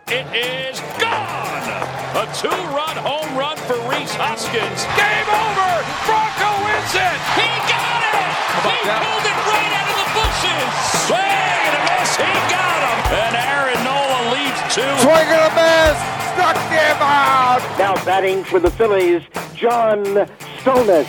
It is gone! A two-run home run for Rhys Hoskins. Game over! Bronco wins it! He got it! He pulled it right out of the bushes! Swing and a miss! He got him! And Aaron Nola leads two. Swing and a miss! Struck him out! Now batting for the Phillies, John Stolnis.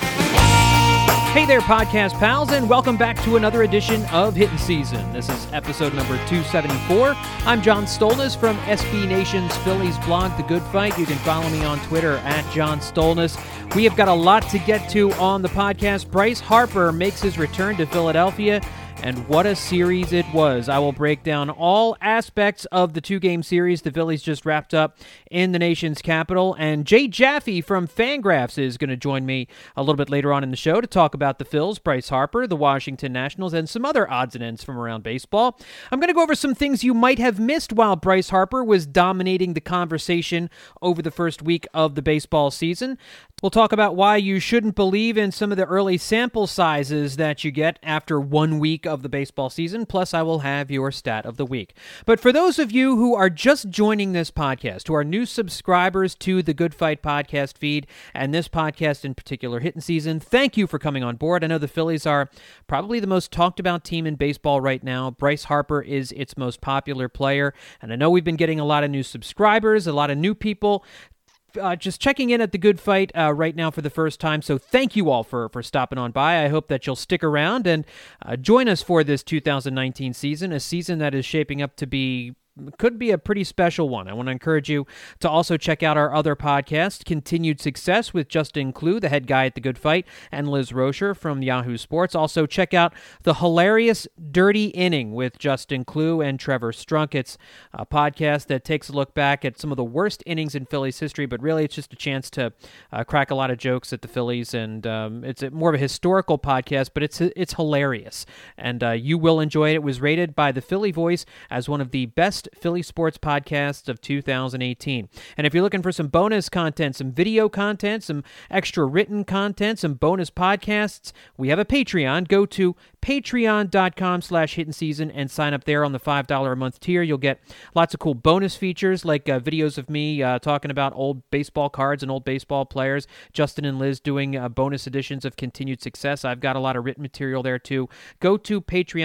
Hey there, podcast pals, and welcome back to another edition of Hittin' Season. This is episode number 274. I'm John Stolnis from SB Nation's Phillies blog, The Good Fight. You can follow me on Twitter at John Stolnis. We have got a lot to get to on the podcast. Bryce Harper makes his return to Philadelphia, and what a series it was. I will break down all aspects of the two-game series the Phillies just wrapped up in the nation's capital. And Jay Jaffe from Fangraphs is going to join me a little bit later on in the show to talk about the Phils, Bryce Harper, the Washington Nationals, and some other odds and ends from around baseball. I'm going to go over some things you might have missed while Bryce Harper was dominating the conversation over the first week of the baseball season. We'll talk about why you shouldn't believe in some of the early sample sizes that you get after 1 week of the baseball season, plus I will have your stat of the week. But for those of you who are just joining this podcast, who are new subscribers to the Good Fight podcast feed, and this podcast in particular, Hittin' Season, thank you for coming on board. I know the Phillies are probably the most talked about team in baseball right now. Bryce Harper is its most popular player, and I know we've been getting a lot of new subscribers, a lot of new people just checking in at the Good Fight right now for the first time. So thank you all for stopping on by. I hope that you'll stick around and join us for this 2019 season, a season that is shaping up to be could be a pretty special one. I want to encourage you to also check out our other podcast, Continued Success, with Justin Klugh, the head guy at The Good Fight, and Liz Rocher from Yahoo Sports. Also, check out the hilarious Dirty Inning with Justin Klugh and Trevor Strunk. It's a podcast that takes a look back at some of the worst innings in Phillies history, but really it's just a chance to crack a lot of jokes at the Phillies, and it's more of a historical podcast, but it's hilarious, and you will enjoy it. It was rated by the Philly Voice as one of the best Philly sports podcasts of 2018. And if you're looking for some bonus content, some video content, some extra written content, some bonus podcasts, we have a Patreon. Go to patreon.com/hittinseason and sign up there on the $5 a month tier. You'll get lots of cool bonus features like videos of me talking about old baseball cards and old baseball players. Justin and Liz doing bonus editions of Continued Success. I've got a lot of written material there too. Go to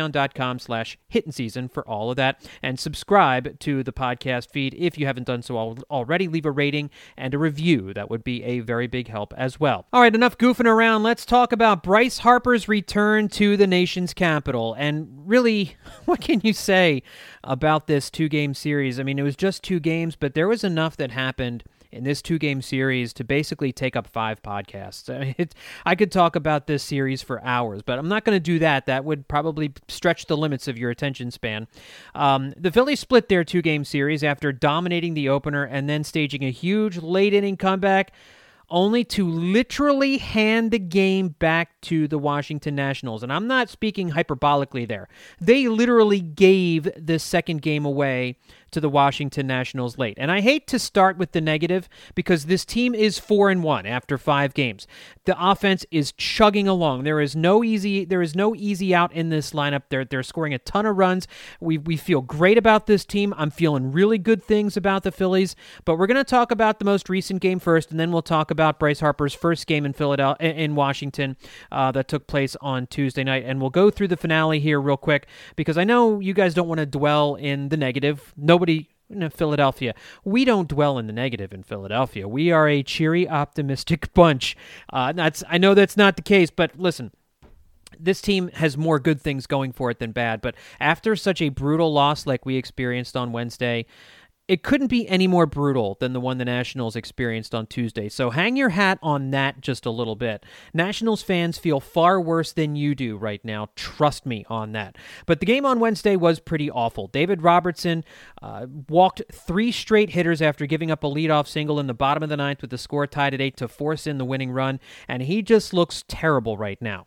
patreon.com/hittinseason for all of that, and subscribe to the podcast feed if you haven't done so already. Leave a rating and a review. That would be a very big help as well. All right, enough goofing around. Let's talk about Bryce Harper's return to the nation's capital. And really, what can you say about this two-game series? I mean, it was just 2 games, but there was enough that happened in this 2-game series to basically take up 5 podcasts. I mean, I could talk about this series for hours, but I'm not going to do that. That would probably stretch the limits of your attention span. The Phillies split their 2-game series after dominating the opener and then staging a huge late-inning comeback, only to literally hand the game back to the Washington Nationals. And I'm not speaking hyperbolically there. They literally gave the second game away to the Washington Nationals late. And I hate to start with the negative because this team is 4-1 after 5 games. The offense is chugging along. There is no easy out in this lineup. They're scoring a ton of runs. We feel great about this team. I'm feeling really good things about the Phillies, but we're going to talk about the most recent game first, and then we'll talk about Bryce Harper's first game in Washington that took place on Tuesday night, and we'll go through the finale here real quick because I know you guys don't want to dwell in the negative. Nobody in Philadelphia. We don't dwell in the negative in Philadelphia. We are a cheery, optimistic bunch. I know that's not the case, but listen, this team has more good things going for it than bad. But after such a brutal loss like we experienced on Wednesday, it couldn't be any more brutal than the one the Nationals experienced on Tuesday. So hang your hat on that just a little bit. Nationals fans feel far worse than you do right now. Trust me on that. But the game on Wednesday was pretty awful. David Robertson walked 3 straight hitters after giving up a leadoff single in the bottom of the 9th with the score tied at 8 to force in the winning run. And he just looks terrible right now.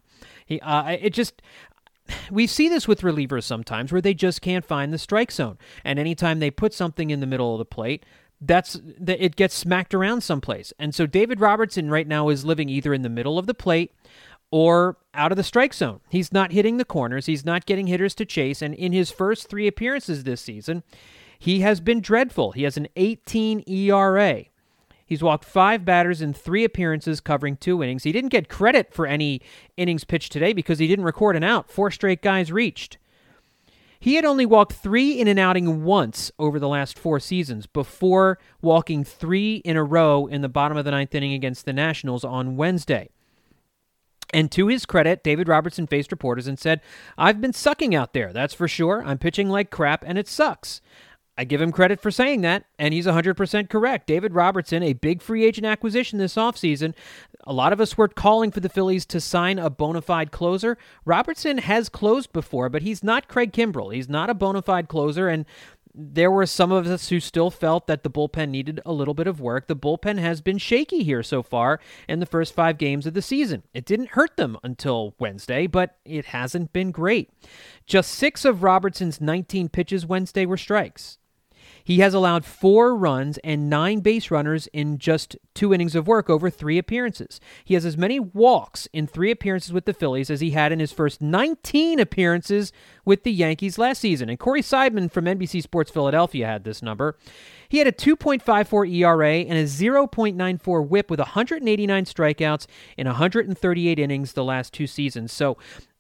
We see this with relievers sometimes where they just can't find the strike zone. And anytime they put something in the middle of the plate, it gets smacked around someplace. And so David Robertson right now is living either in the middle of the plate or out of the strike zone. He's not hitting the corners. He's not getting hitters to chase. And in his first 3 appearances this season, He has been dreadful. He has an 18 ERA. He's walked 5 batters in 3 appearances covering 2 innings. He didn't get credit for any innings pitched today because he didn't record an out. 4 straight guys reached. He had only walked 3 in an outing once over the last 4 seasons before walking 3 in a row in the bottom of the 9th inning against the Nationals on Wednesday. And to his credit, David Robertson faced reporters and said, "I've been sucking out there, that's for sure. I'm pitching like crap and it sucks." I give him credit for saying that, and he's 100% correct. David Robertson, a big free agent acquisition this offseason. A lot of us were calling for the Phillies to sign a bona fide closer. Robertson has closed before, but he's not Craig Kimbrell. He's not a bona fide closer, and there were some of us who still felt that the bullpen needed a little bit of work. The bullpen has been shaky here so far in the first 5 games of the season. It didn't hurt them until Wednesday, but it hasn't been great. Just 6 of Robertson's 19 pitches Wednesday were strikes. He has allowed 4 runs and 9 base runners in just 2 innings of work over 3 appearances. He has as many walks in 3 appearances with the Phillies as he had in his first 19 appearances with the Yankees last season. And Corey Seidman from NBC Sports Philadelphia had this number. He had a 2.54 ERA and a 0.94 WHIP with 189 strikeouts in 138 innings the last 2 seasons. So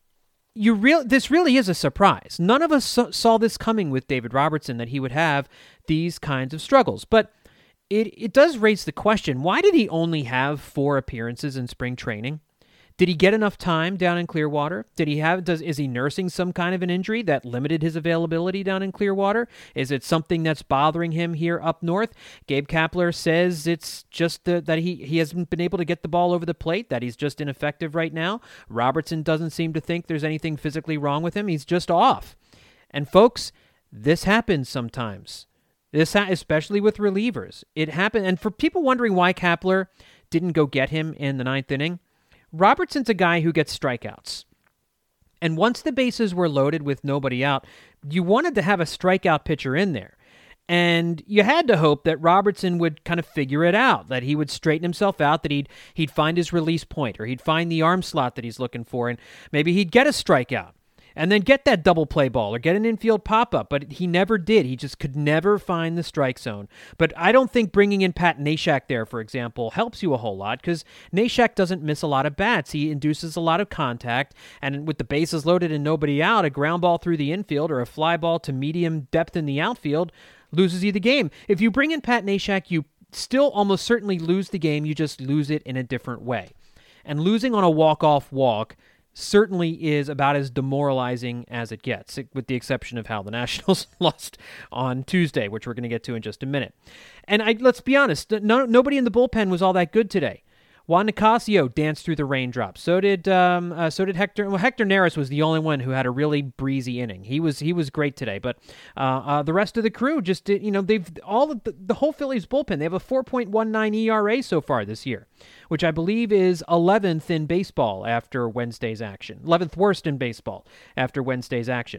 this really is a surprise. None of us saw this coming with David Robertson, that he would have these kinds of struggles. But it does raise the question, why did he only have 4 appearances in spring training? Did he get enough time down in Clearwater? Is he nursing some kind of an injury that limited his availability down in Clearwater? Is it something that's bothering him here up north? Gabe Kapler says it's just that he hasn't been able to get the ball over the plate, that he's just ineffective right now. Robertson doesn't seem to think there's anything physically wrong with him. He's just off. And folks, this happens sometimes. Especially with relievers. It happened. And for people wondering why Kapler didn't go get him in the 9th inning, Robertson's a guy who gets strikeouts. And once the bases were loaded with nobody out, you wanted to have a strikeout pitcher in there. And you had to hope that Robertson would kind of figure it out, that he would straighten himself out, that he'd find his release point, or he'd find the arm slot that he's looking for, and maybe he'd get a strikeout. And then get that double play ball or get an infield pop-up, but he never did. He just could never find the strike zone. But I don't think bringing in Pat Neshek there, for example, helps you a whole lot, because Neshek doesn't miss a lot of bats. He induces a lot of contact, and with the bases loaded and nobody out, a ground ball through the infield or a fly ball to medium depth in the outfield loses you the game. If you bring in Pat Neshek, you still almost certainly lose the game. You just lose it in a different way. And losing on a walk-off walk certainly is about as demoralizing as it gets, with the exception of how the Nationals lost on Tuesday, which we're going to get to in just a minute. And let's be honest, nobody in the bullpen was all that good today. Juan Nicasio danced through the raindrops. So did Hector. Well, Hector Neris was the only one who had a really breezy inning. He was great today. But the rest of the crew just did. The whole Phillies bullpen. They have a 4.19 ERA so far this year, which I believe is 11th in baseball after Wednesday's action. 11th worst in baseball after Wednesday's action.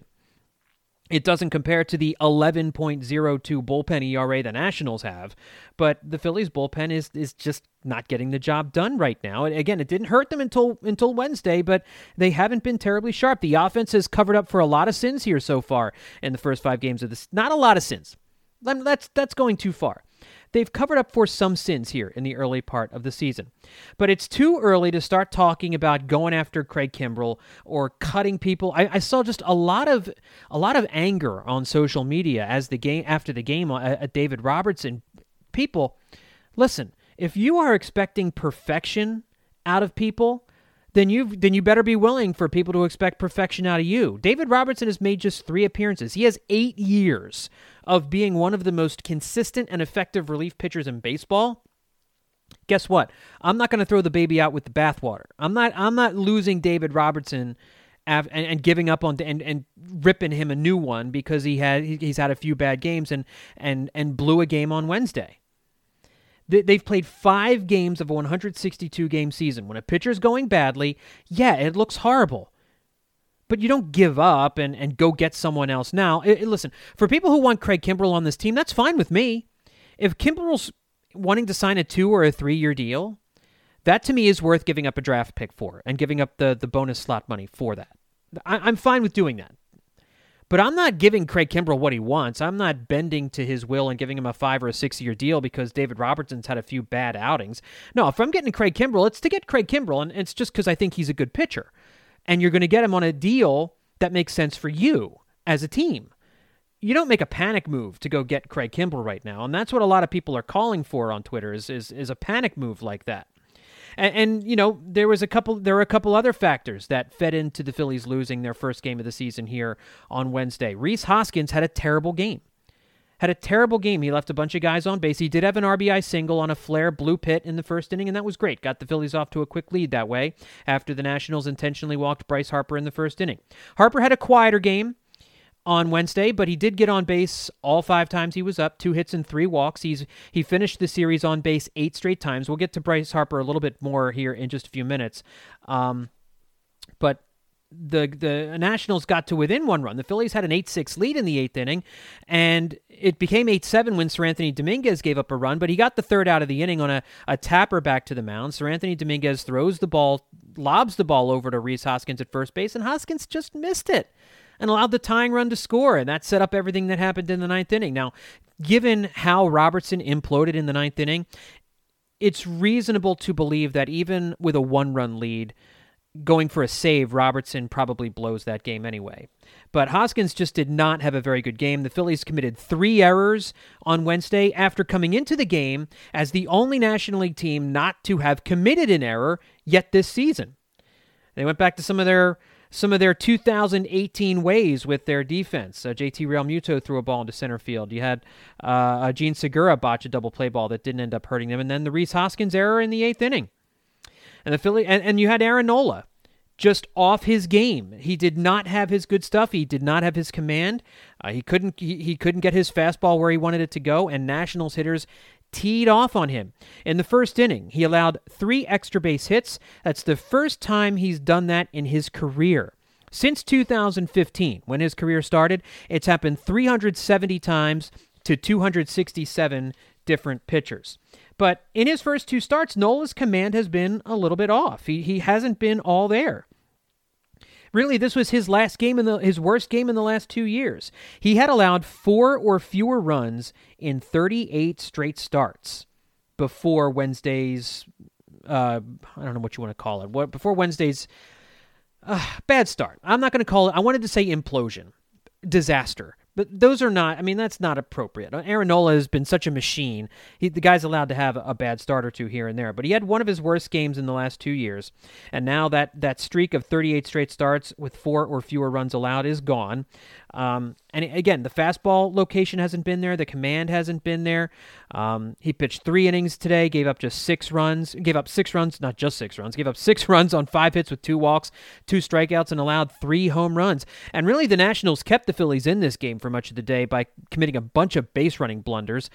It doesn't compare to the 11.02 bullpen ERA the Nationals have, but the Phillies bullpen is just not getting the job done right now. And again, it didn't hurt them until Wednesday, but they haven't been terribly sharp. The offense has covered up for a lot of sins here so far in the first 5 games of this. Not a lot of sins. That's going too far. They've covered up for some sins here in the early part of the season. But it's too early to start talking about going after Craig Kimbrell or cutting people. I saw just a lot of anger on social media after the game at David Robertson. People, listen, if you are expecting perfection out of people, then you better be willing for people to expect perfection out of you. David Robertson has made just 3 appearances. He has 8 years of being one of the most consistent and effective relief pitchers in baseball. Guess what? I'm not going to throw the baby out with the bathwater. I'm not losing David Robertson and giving up on and ripping him a new one because he's had a few bad games and blew a game on Wednesday. They've played 5 games of a 162-game season. When a pitcher's going badly, yeah, it looks horrible. But you don't give up and go get someone else now. Listen, for people who want Craig Kimbrell on this team, that's fine with me. If Kimbrell's wanting to sign a 2 or a 3-year deal, that to me is worth giving up a draft pick for and giving up the bonus slot money for that. I'm fine with doing that. But I'm not giving Craig Kimbrell what he wants. I'm not bending to his will and giving him a 5 or a 6-year deal because David Robertson's had a few bad outings. No, if I'm getting Craig Kimbrell, it's to get Craig Kimbrell, and it's just because I think he's a good pitcher. And you're going to get him on a deal that makes sense for you as a team. You don't make a panic move to go get Craig Kimbrell right now, and that's what a lot of people are calling for on Twitter is a panic move like that. And you know, there were a couple other factors that fed into the Phillies losing their first game of the season here on Wednesday. Rhys Hoskins had a terrible game. He left a bunch of guys on base. He did have an RBI single on a flare blue pit in the first inning, and that was great. Got the Phillies off to a quick lead that way after the Nationals intentionally walked Bryce Harper in the first inning. Harper had a quieter game on Wednesday, but he did get on base all 5 times he was up, 2 hits and 3 walks. He finished the series on base 8 straight times. We'll get to Bryce Harper a little bit more here in just a few minutes. But the Nationals got to within 1 run. The Phillies had an 8-6 lead in the 8th inning, and it became 8-7 when Seranthony Dominguez gave up a run, but he got the third out of the inning on a tapper back to the mound. Seranthony Dominguez throws the ball, lobs the ball over to Rhys Hoskins at first base, and Hoskins just missed it and allowed the tying run to score, and that set up everything that happened in the 9th inning. Now, given how Robertson imploded in the 9th inning, it's reasonable to believe that even with a 1-run lead, going for a save, Robertson probably blows that game anyway. But Hoskins just did not have a very good game. The Phillies committed 3 errors on Wednesday after coming into the game as the only National League team not to have committed an error yet this season. They went back to some of their 2018 ways with their defense. JT Realmuto threw a ball into center field. You had Gene Segura botch a double play ball that didn't end up hurting them, and then the Rhys Hoskins error in the 8th inning. And the Philly and you had Aaron Nola just off his game. He did not have his good stuff. He did not have his command. He couldn't get his fastball where he wanted it to go, and Nationals hitters teed off on him. In the first inning, he allowed 3 extra base hits. That's the first time he's done that in his career. Since 2015, when his career started, it's happened 370 times to 267 different pitchers. But in his first 2 starts, Nola's command has been a little bit off. He hasn't been all there. Really, this was his last game his worst game in the last 2 years. He had allowed 4 or fewer runs in 38 straight starts before Wednesday's, I don't know what you want to call it, before Wednesday's bad start. I'm not going to call it, I wanted to say implosion, disaster. But those are not, that's not appropriate. Aaron Nola has been such a machine. The guy's allowed to have a bad start or 2 here and there. But he had one of his worst games in the last 2 years. And now that streak of 38 straight starts with 4 or fewer runs allowed is gone. And again, the fastball location hasn't been there. The command hasn't been there. He pitched 3 innings today, gave up 6 runs, not just 6 runs, gave up 6 runs on 5 hits with 2 walks, 2 strikeouts, and allowed 3 home runs. And really, the Nationals kept the Phillies in this game for much of the day by committing a bunch of base running blunders.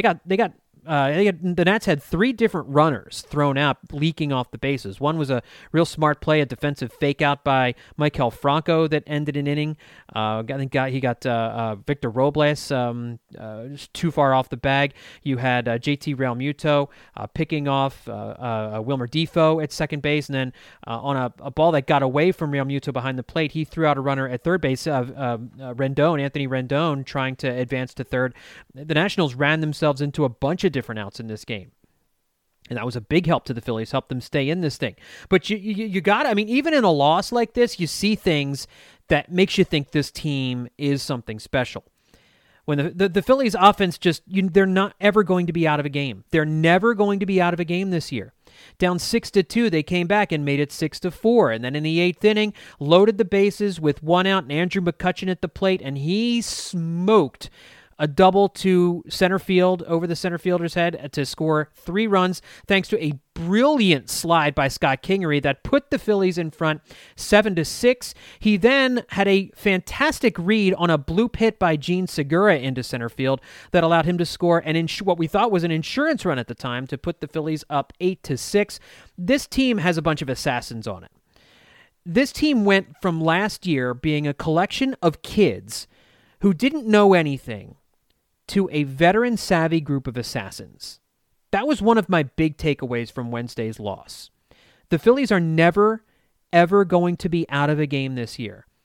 The Nats had 3 different runners thrown out, leaking off the bases. One was a real smart play, a defensive fake out by Maikel Franco that ended an inning. I think he got Victor Robles just too far off the bag. You had JT Realmuto picking off Wilmer Defoe at second base, and then on a ball that got away from Realmuto behind the plate, he threw out a runner at third base, Anthony Rendon, trying to advance to third. The Nationals ran themselves into a bunch of different outs in this game. And that was a big help to the Phillies, helped them stay in this thing. But you got, even in a loss like this, you see things that makes you think this team is something special. When the Phillies offense they're not ever going to be out of a game. They're never going to be out of a game this year. Down 6-2, they came back and made it 6-4. And then in the 8th inning, loaded the bases with 1 out and Andrew McCutchen at the plate, and he smoked a double to center field over the center fielder's head to score 3 runs thanks to a brilliant slide by Scott Kingery that put the Phillies in front 7-6. He then had a fantastic read on a bloop hit by Gene Segura into center field that allowed him to score what we thought was an insurance run at the time to put the Phillies up 8-6. This team has a bunch of assassins on it. This team went from last year being a collection of kids who didn't know anything to a veteran-savvy group of assassins. That was one of my big takeaways from Wednesday's loss. The Phillies are never, ever going to be out of a game this year.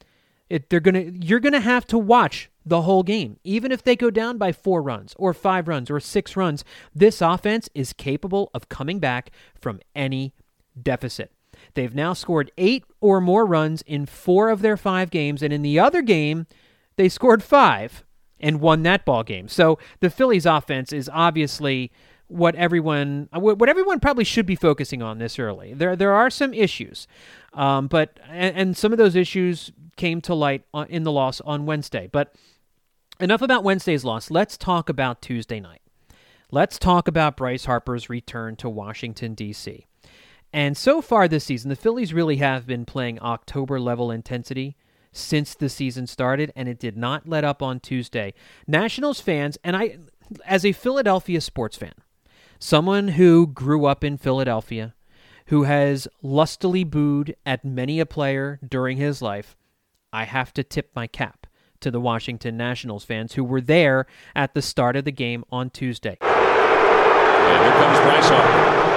You're gonna have to watch the whole game. Even if they go down by 4 runs or 5 runs or 6 runs, this offense is capable of coming back from any deficit. They've now scored 8 or more runs in 4 of their 5 games, and in the other game, they scored 5 and won that ball game. So the Phillies offense is obviously what everyone probably should be focusing on this early. There are some issues, but some of those issues came to light in the loss on Wednesday. But enough about Wednesday's loss. Let's talk about Tuesday night. Let's talk about Bryce Harper's return to Washington, D.C. And so far this season, the Phillies really have been playing October-level intensity since the season started, and it did not let up on Tuesday. Nationals fans, and I, as a Philadelphia sports fan, someone who grew up in Philadelphia, who has lustily booed at many a player during his life, I have to tip my cap to the Washington Nationals fans who were there at the start of the game on Tuesday. And here comes Bryce Harper.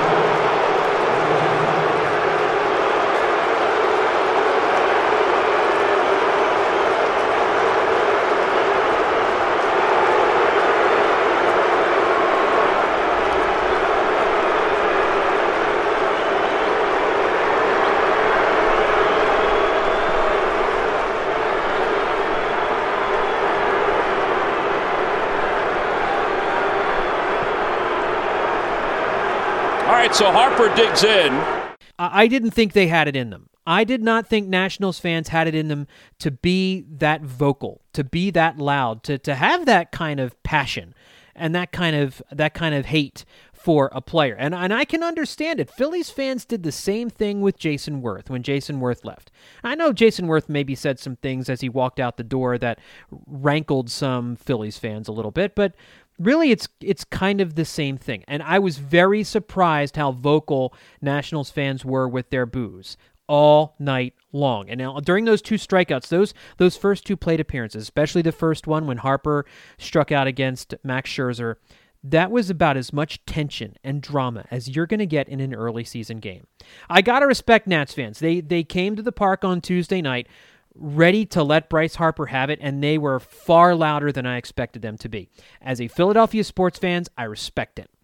So Harper digs in. I didn't think they had it in them. I did not think Nationals fans had it in them to be that vocal, to be that loud, to have that kind of passion and that kind of hate for a player. And I can understand it. Phillies fans did the same thing with Jason Worth when Jason Worth left. I know Jason Worth maybe said some things as he walked out the door that rankled some Phillies fans a little bit, but really, it's kind of the same thing. And I was very surprised how vocal Nationals fans were with their boos all night long. And now, during those 2 strikeouts, those first 2 plate appearances, especially the first one when Harper struck out against Max Scherzer, that was about as much tension and drama as you're going to get in an early season game. I got to respect Nats fans. They came to the park on Tuesday night ready to let Bryce Harper have it, and they were far louder than I expected them to be. As a Philadelphia sports fan, I respect it.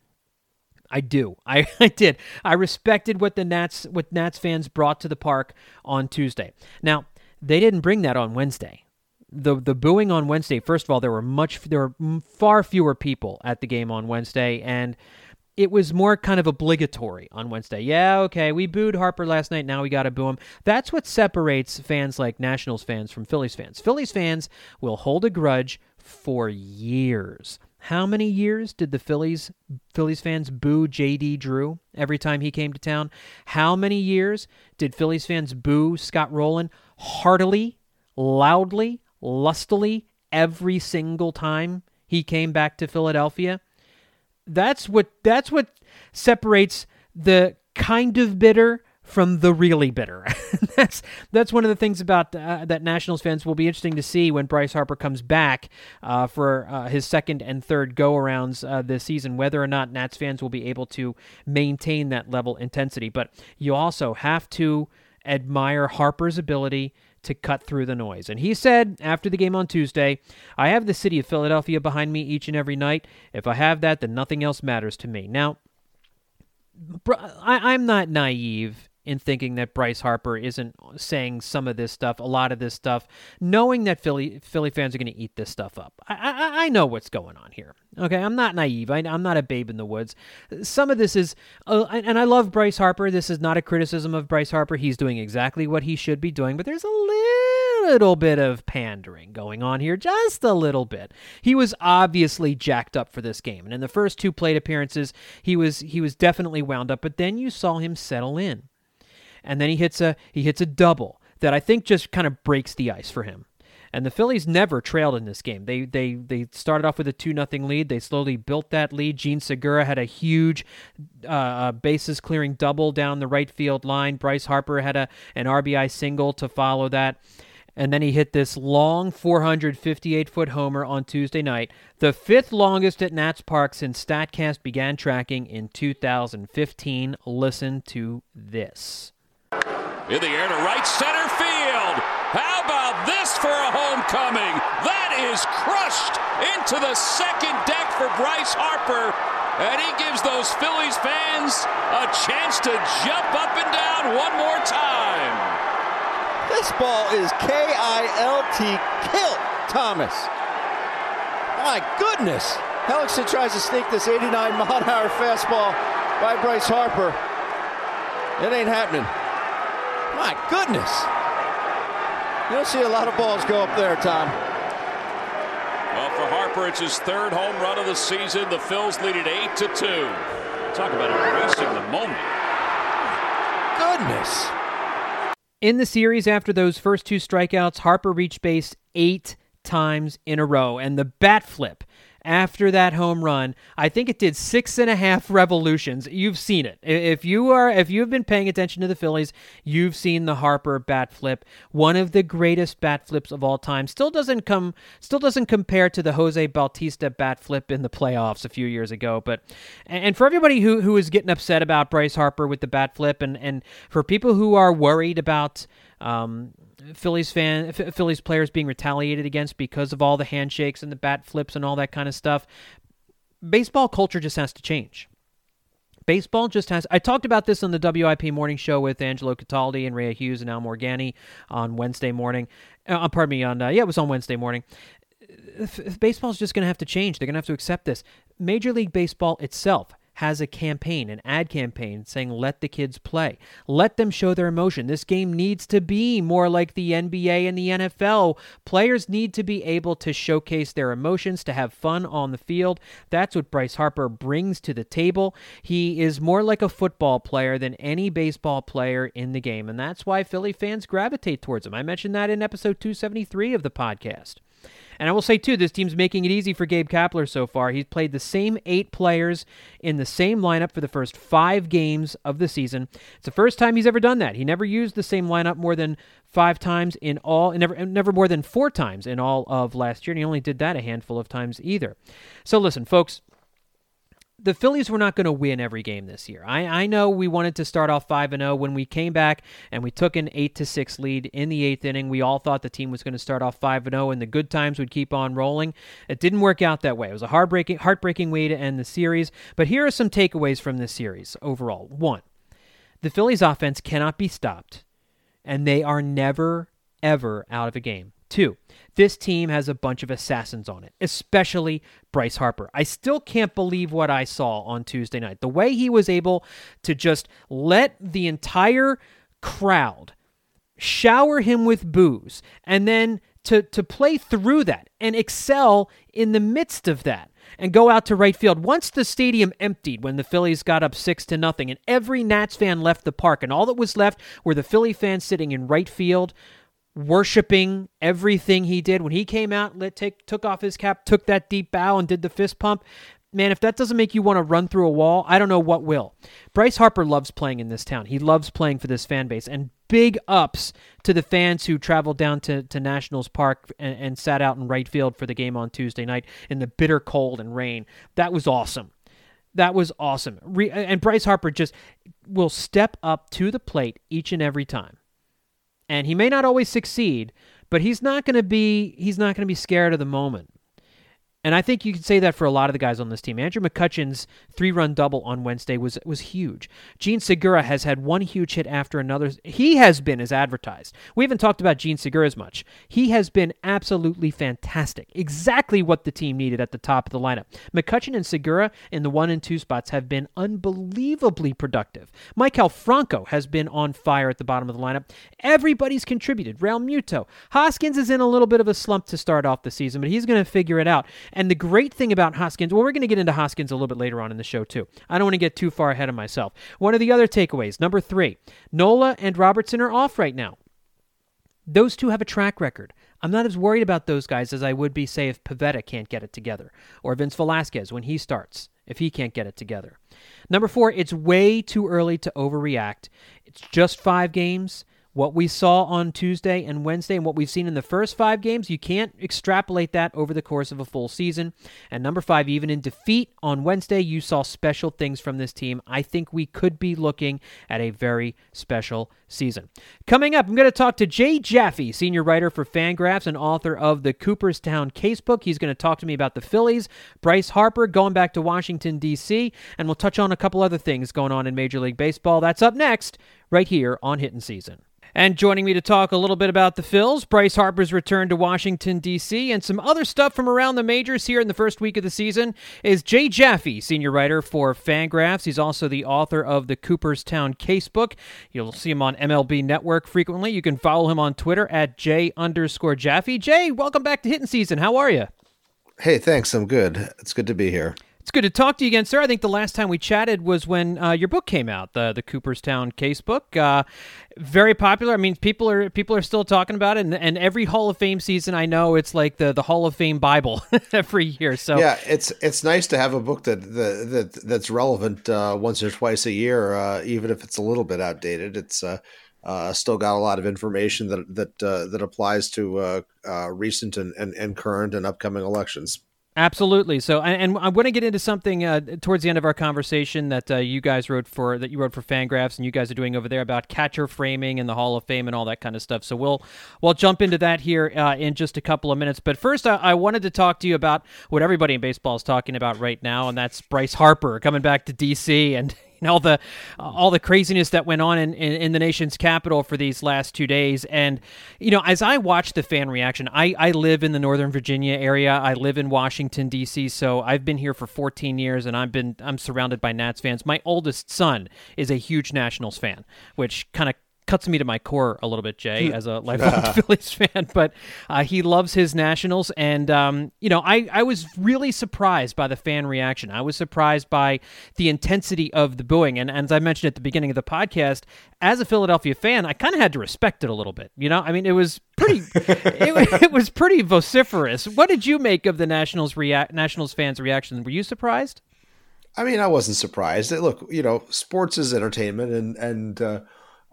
I do. I did. I respected what Nats fans brought to the park on Tuesday. Now, they didn't bring that on Wednesday. The booing on Wednesday, first of all, there were far fewer people at the game on Wednesday, and it was more kind of obligatory on Wednesday. Yeah, okay, we booed Harper last night, now we got to boo him. That's what separates fans like Nationals fans from Phillies fans. Phillies fans will hold a grudge for years. How many years did the Phillies fans boo J.D. Drew every time he came to town? How many years did Phillies fans boo Scott Rowland heartily, loudly, lustily every single time he came back to Philadelphia? That's what separates the kind of bitter from the really bitter. That's one of the things about that Nationals fans will be interesting to see when Bryce Harper comes back for his second and third go-arounds this season, whether or not Nats fans will be able to maintain that level intensity. But you also have to admire Harper's ability to cut through the noise. And he said after the game on Tuesday, I have the city of Philadelphia behind me each and every night. If I have that, then nothing else matters to me. Now, I'm not naive in thinking that Bryce Harper isn't saying some of this stuff, a lot of this stuff, knowing that Philly fans are going to eat this stuff up. I know what's going on here. Okay, I'm not naive. I'm not a babe in the woods. Some of this is, and I love Bryce Harper. This is not a criticism of Bryce Harper. He's doing exactly what he should be doing, but there's a little bit of pandering going on here, just a little bit. He was obviously jacked up for this game, and in the first 2 plate appearances, he was definitely wound up, but then you saw him settle in. And then he hits a double that I think just kind of breaks the ice for him. And the Phillies never trailed in this game. They started off with a 2-0 lead. They slowly built that lead. Jean Segura had a huge bases clearing double down the right field line. Bryce Harper had an RBI single to follow that. And then he hit this long 458-foot homer on Tuesday night, the 5th longest at Nats Park since StatCast began tracking in 2015. Listen to this. In the air to right center field. How about this for a homecoming? That is crushed into the second deck for Bryce Harper. And he gives those Phillies fans a chance to jump up and down one more time. This ball is K-I-L-T, kill Thomas. My goodness. Hellickson tries to sneak this 89-mile-an-hour fastball by Bryce Harper. It ain't happening. My goodness. You don't see a lot of balls go up there, Tom. Well, for Harper, it's his third home run of the season. The Phils lead it 8-2. Talk about embracing the moment. Goodness. In the series, after those first 2 strikeouts, Harper reached base 8 times in a row. And the bat flip after that home run, I think it did 6.5 revolutions. You've seen it. If you've been paying attention to the Phillies, you've seen the Harper bat flip, one of the greatest bat flips of all time. Still doesn't compare to the Jose Bautista bat flip in the playoffs a few years ago. But and for everybody who is getting upset about Bryce Harper with the bat flip, and for people who are worried about Phillies players being retaliated against because of all the handshakes and the bat flips and all that kind of stuff, baseball culture just has to change. Baseball just has. I talked about this on the WIP morning show with Angelo Cataldi and Rhea Hughes and Al Morgani on Wednesday morning. It was on Wednesday morning. Baseball's just going to have to change. They're going to have to accept this. Major League Baseball itself has a campaign, an ad campaign saying, let the kids play. Let them show their emotion. This game needs to be more like the NBA and the NFL. Players need to be able to showcase their emotions, to have fun on the field. That's what Bryce Harper brings to the table. He is more like a football player than any baseball player in the game, and that's why Philly fans gravitate towards him. I mentioned that in episode 273 of the podcast. And I will say, too, this team's making it easy for Gabe Kapler so far. He's played the same 8 players in the same lineup for the first 5 games of the season. It's the first time he's ever done that. He never used the same lineup more than 5 times in all, and never more than 4 times in all of last year, and he only did that a handful of times either. So listen, folks, the Phillies were not going to win every game this year. I know we wanted to start off 5-0. When we came back and we took an 8-6 lead in the 8th inning, we all thought the team was going to start off 5-0 and the good times would keep on rolling. It didn't work out that way. It was a heartbreaking way to end the series. But here are some takeaways from this series overall. 1, the Phillies offense cannot be stopped, and they are never, ever out of a game. 2, this team has a bunch of assassins on it, especially Bryce Harper. I still can't believe what I saw on Tuesday night. The way he was able to just let the entire crowd shower him with boos, and then to play through that and excel in the midst of that and go out to right field. Once the stadium emptied when the Phillies got up 6-0 and every Nats fan left the park, and all that was left were the Philly fans sitting in right field, worshiping everything he did. When he came out, took off his cap, took that deep bow, and did the fist pump. Man, if that doesn't make you want to run through a wall, I don't know what will. Bryce Harper loves playing in this town. He loves playing for this fan base. And big ups to the fans who traveled down to Nationals Park and sat out in right field for the game on Tuesday night in the bitter cold and rain. That was awesome. That was awesome. And Bryce Harper just will step up to the plate each and every time. And he may not always succeed, but he's not going to be scared of the moment. And I think you can say that for a lot of the guys on this team. Andrew McCutchen's 3-run double on Wednesday was huge. Gene Segura has had one huge hit after another. He has been as advertised. We haven't talked about Gene Segura as much. He has been absolutely fantastic. Exactly what the team needed at the top of the lineup. McCutchen and Segura in the 1 and 2 spots have been unbelievably productive. Maikel Franco has been on fire at the bottom of the lineup. Everybody's contributed. Real Muto. Hoskins is in a little bit of a slump to start off the season, but he's going to figure it out. And the great thing about Hoskins, well, we're going to get into Hoskins a little bit later on in the show, too. I don't want to get too far ahead of myself. One of the other takeaways, number 3, Nola and Robertson are off right now. Those two have a track record. I'm not as worried about those guys as I would be, say, if Pivetta can't get it together, or Vince Velasquez when he starts, if he can't get it together. Number 4, it's way too early to overreact. It's just 5 games. what we saw on Tuesday and Wednesday and what we've seen in the first 5 games, you can't extrapolate that over the course of a full season. And number 5, even in defeat on Wednesday, you saw special things from this team. I think we could be looking at a very special season. Coming up, I'm going to talk to Jay Jaffe, senior writer for Fangraphs and author of the Cooperstown Casebook. He's going to talk to me about the Phillies, Bryce Harper going back to Washington, D.C., and we'll touch on a couple other things going on in Major League Baseball. That's up next, right here on Hittin' Season. And joining me to talk a little bit about the Phils, Bryce Harper's return to Washington, D.C., and some other stuff from around the majors here in the first week of the season is Jay Jaffe, senior writer for Fangraphs. He's also the author of the Cooperstown Casebook. You'll see him on MLB Network frequently. You can follow him on Twitter at J_Jaffe. Jay, welcome back to Hittin' Season. How are you? Hey, thanks. I'm good. It's good to be here. It's good to talk to you again, sir. I think the last time we chatted was when your book came out, the Cooperstown Casebook. Very popular. I mean, people are still talking about it, and every Hall of Fame season, I know it's like the Hall of Fame Bible every year. So yeah, it's nice to have a book that's relevant once or twice a year, even if it's a little bit outdated. It's still got a lot of information that applies to recent and current and upcoming elections. Absolutely. So, and I want to get into something towards the end of our conversation that you wrote for Fangraphs, and you guys are doing over there about catcher framing and the Hall of Fame and all that kind of stuff. So we'll jump into that here in just a couple of minutes. But first, I wanted to talk to you about what everybody in baseball is talking about right now, and that's Bryce Harper coming back to D.C. and all the craziness that went on in the nation's capital for these last 2 days. And, as I watch the fan reaction, I live in the Northern Virginia area. I live in Washington, D.C., so I've been here for 14 years, and I'm surrounded by Nats fans. My oldest son is a huge Nationals fan, which kind of cuts me to my core a little bit, Jay, as a lifelong Phillies fan, but he loves his Nationals, and I was really surprised by the fan reaction. I was surprised by the intensity of the booing, and as I mentioned at the beginning of the podcast, as a Philadelphia fan, I kind of had to respect it a little bit. I mean, it was pretty, it was pretty vociferous. What did you make of the Nationals fans' reaction? Were you surprised? I mean, I wasn't surprised. Look, sports is entertainment, and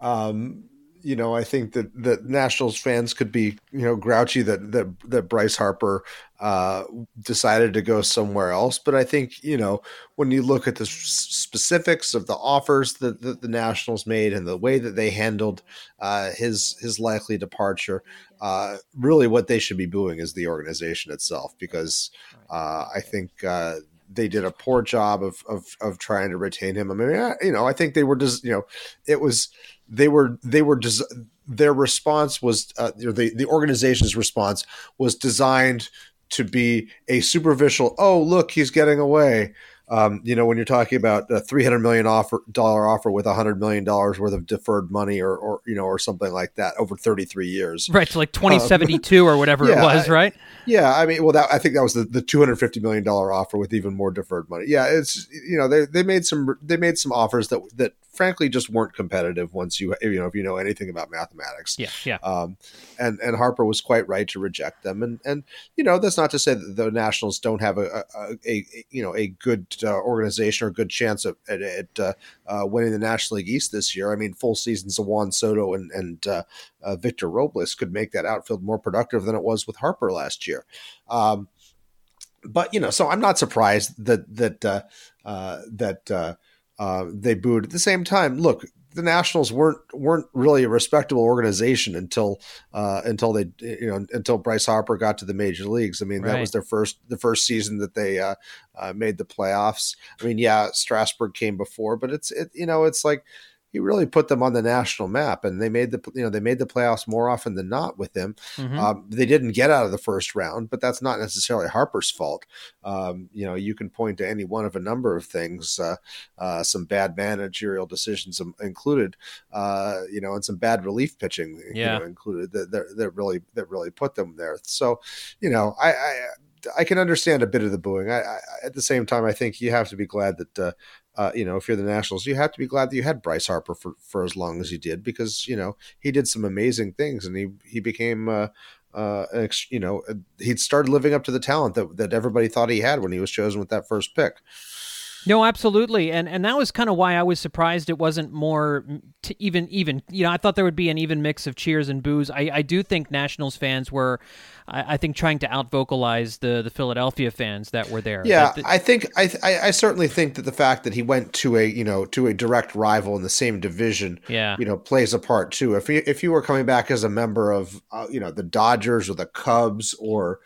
I think that Nationals fans could be, grouchy that Bryce Harper decided to go somewhere else. But I think, when you look at the specifics of the offers that the Nationals made and the way that they handled his likely departure, really what they should be booing is the organization itself, because I think they did a poor job of trying to retain him. I mean, I think they were just, it was. Their response was the organization's response was designed to be a superficial, oh, look, he's getting away. When you're talking about a $300 million offer with $100 million worth of deferred money or something like that over 33 years. Right. So like 2072 or whatever it was, right? Yeah. I mean, I think that was the $250 million offer with even more deferred money. Yeah. It's, they made some offers that frankly just weren't competitive once if you know anything about mathematics. Yeah. And Harper was quite right to reject them. And that's not to say that the Nationals don't have a good organization or a good chance at winning the National League East this year. I mean, full seasons of Juan Soto and Victor Robles could make that outfield more productive than it was with Harper last year. But so I'm not surprised that they booed. At the same time, look, the Nationals weren't really a respectable organization until Bryce Harper got to the major leagues. I mean, That was the first season that they made the playoffs. I mean, yeah, Strasburg came before, but it's like he really put them on the national map, and they made the playoffs more often than not with him. Mm-hmm. They didn't get out of the first round, but that's not necessarily Harper's fault. You can point to any one of a number of things, some bad managerial decisions included, and some bad relief pitching, included that really put them there. So, I can understand a bit of the booing. At the same time, I think you have to be glad that, if you're the Nationals, you have to be glad that you had Bryce Harper for as long as you did, because, he did some amazing things, and he became, he'd started living up to the talent that everybody thought he had when he was chosen with that first pick. No, absolutely, and that was kind of why I was surprised it wasn't more even. I thought there would be an even mix of cheers and boos. I do think Nationals fans were, I think, trying to out-vocalize the Philadelphia fans that were there. Yeah, I certainly think that the fact that he went to a direct rival in the same division, plays a part too. If you were coming back as a member of the Dodgers or the Cubs or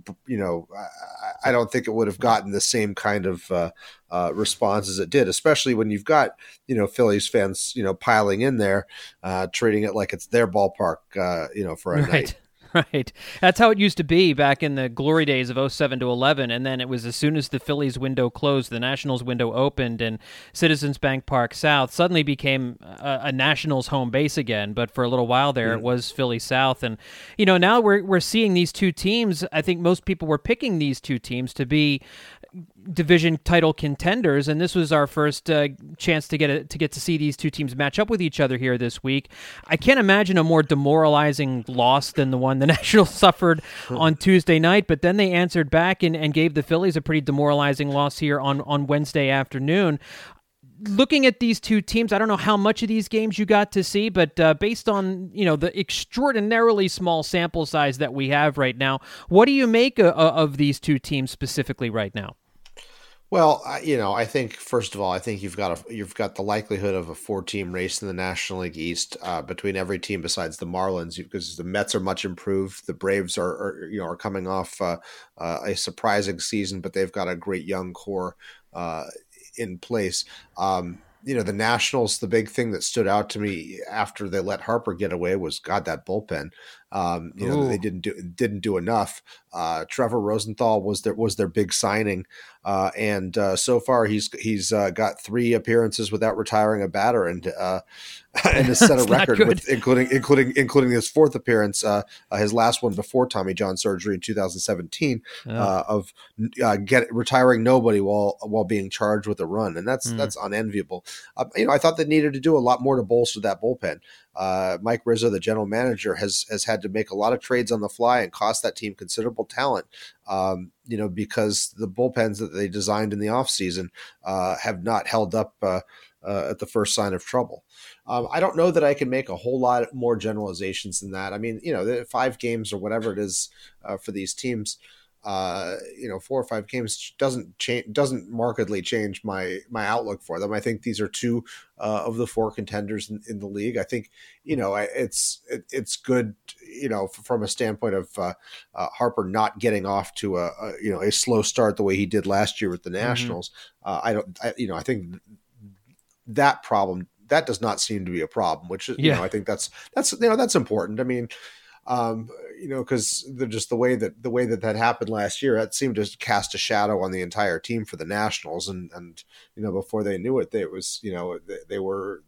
I don't think it would have gotten the same kind of response as it did, especially when you've got Phillies fans piling in there, treating it like it's their ballpark, for a night. Right. That's how it used to be back in the glory days of 07 to 11. And then it was as soon as the Phillies window closed, the Nationals window opened, and Citizens Bank Park South suddenly became a Nationals home base again. But for a little while there, it was Philly South. And, now we're seeing these two teams. I think most people were picking these two teams to be division title contenders, and this was our first chance to get to see these two teams match up with each other here this week. I can't imagine a more demoralizing loss than the one the Nationals suffered on Tuesday night, but then they answered back and gave the Phillies a pretty demoralizing loss here on Wednesday afternoon. Looking at these two teams, I don't know how much of these games you got to see, but based on the extraordinarily small sample size that we have right now, what do you make of these two teams specifically right now? Well, I think first of all, I think you've got the likelihood of a 4-team race in the National League East between every team besides the Marlins, because the Mets are much improved. The Braves are coming off a surprising season, but they've got a great young core in place. The Nationals, the big thing that stood out to me after they let Harper get away was, God, that bullpen. They didn't do enough. Trevor Rosenthal was their big signing, and so far he's got 3 appearances without retiring a batter, and has set a record with including his 4th appearance, his last one before Tommy John surgery in 2017, of retiring nobody while being charged with a run, and that's unenviable. I thought they needed to do a lot more to bolster that bullpen. Mike Rizzo, the general manager, has had to make a lot of trades on the fly and cost that team considerable talent, because the bullpens that they designed in the offseason have not held up at the first sign of trouble. I don't know that I can make a whole lot more generalizations than that. I mean, the 5 games or whatever it is for these teams, 4 or 5 games doesn't markedly change my outlook for them. I think these are 2 of the 4 contenders in the league. I think it's good, from a standpoint of Harper not getting off to a slow start the way he did last year with the Nationals. I think that problem that does not seem to be a problem, which I think that's important. I mean, because just the way that happened last year, that seemed to cast a shadow on the entire team for the Nationals, and before they knew it, they were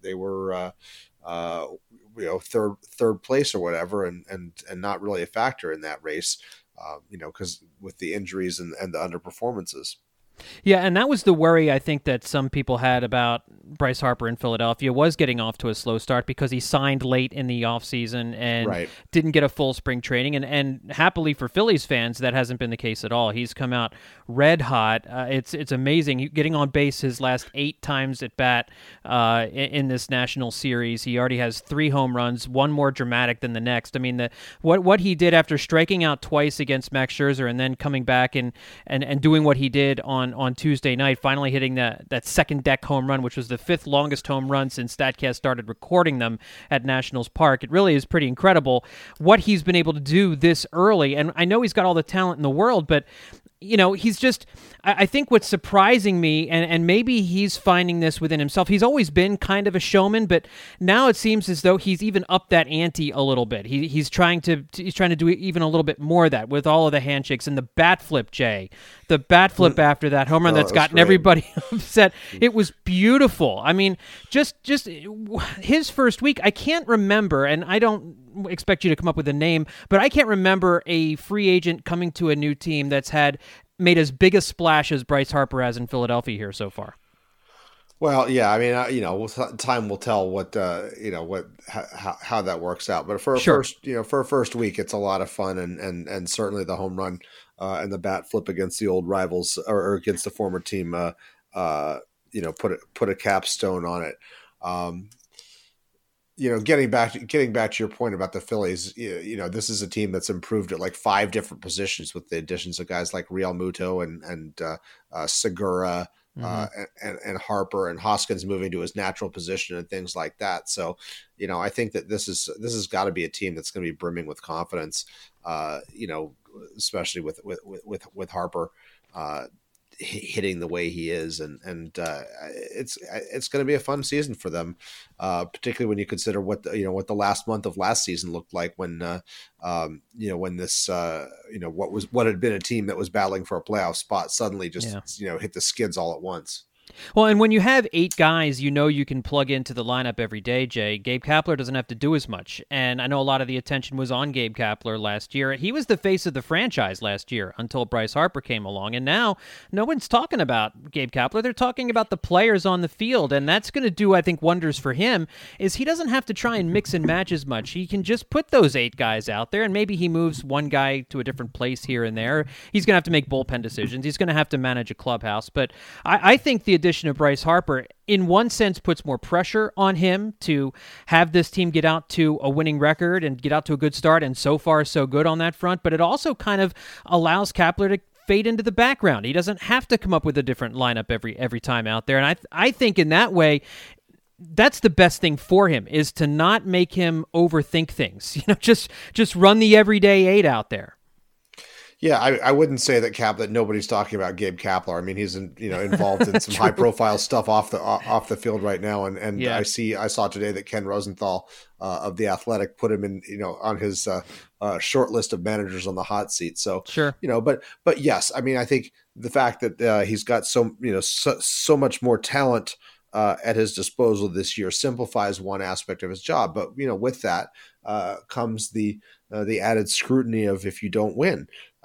third place or whatever, and not really a factor in that race, because with the injuries and the underperformances. Yeah, and that was the worry I think that some people had about Bryce Harper in Philadelphia, was getting off to a slow start because he signed late in the offseason and didn't get a full spring training. And happily for Phillies fans, that hasn't been the case at all. He's come out red hot. It's amazing. Getting on base his last 8 times at bat in this national series. He already has 3 home runs, one more dramatic than the next. I mean, what he did after striking out twice against Max Scherzer and then coming back and doing what he did on Tuesday night, finally hitting that second deck home run, which was the 5th longest home run since Statcast started recording them at Nationals Park. It really is pretty incredible what he's been able to do this early. And I know he's got all the talent in the world, but he's just, I think what's surprising me, and maybe he's finding this within himself, he's always been kind of a showman, but now it seems as though he's even upped that ante a little bit. He's trying to do even a little bit more of that with all of the handshakes and the bat flip, Jay. The bat flip after that home run that's gotten everybody upset. It was beautiful. I mean, just his first week, I can't remember, and I don't expect you to come up with a name, but I can't remember a free agent coming to a new team that's made as big a splash as Bryce Harper has in Philadelphia here so far. Well, yeah, I mean, time will tell how that works out. But for a first week, it's a lot of fun, and certainly the home run and the bat flip against the old rivals or against the former team put a capstone on it. Getting back to your point about the Phillies, this is a team that's improved at like 5 different positions with the additions of guys like Real Muto and Segura, and Harper, and Hoskins moving to his natural position and things like that. So, I think that this has got to be a team that's going to be brimming with confidence. Especially with Harper hitting the way he is, and it's going to be a fun season for them, particularly when you consider what the last month of last season looked like when this what had been a team that was battling for a playoff spot suddenly just hit the skids all at once. Well, and when you have 8 guys, you can plug into the lineup every day, Jay. Gabe Kapler doesn't have to do as much. And I know a lot of the attention was on Gabe Kapler last year. He was the face of the franchise last year until Bryce Harper came along. And now no one's talking about Gabe Kapler. They're talking about the players on the field. And that's going to do, I think, wonders for him, is he doesn't have to try and mix and match as much. He can just put those 8 guys out there, and maybe he moves one guy to a different place here and there. He's going to have to make bullpen decisions. He's going to have to manage a clubhouse. But I think the addition of Bryce Harper, in one sense, puts more pressure on him to have this team get out to a winning record and get out to a good start, and so far so good on that front, but it also kind of allows Kapler to fade into the background. He doesn't have to come up with a different lineup every time out there, and I think in that way, that's the best thing for him, is to not make him overthink things. Just run the everyday 8 out there. Yeah, I wouldn't say that nobody's talking about Gabe Kapler. I mean, he's involved in some high profile stuff off the field right now, and yeah. I saw today that Ken Rosenthal of The Athletic put him in on his short list of managers on the hot seat. So sure, but yes, I mean, I think the fact that he's got so much more talent at his disposal this year simplifies one aspect of his job. But with that comes the added scrutiny of if you don't win.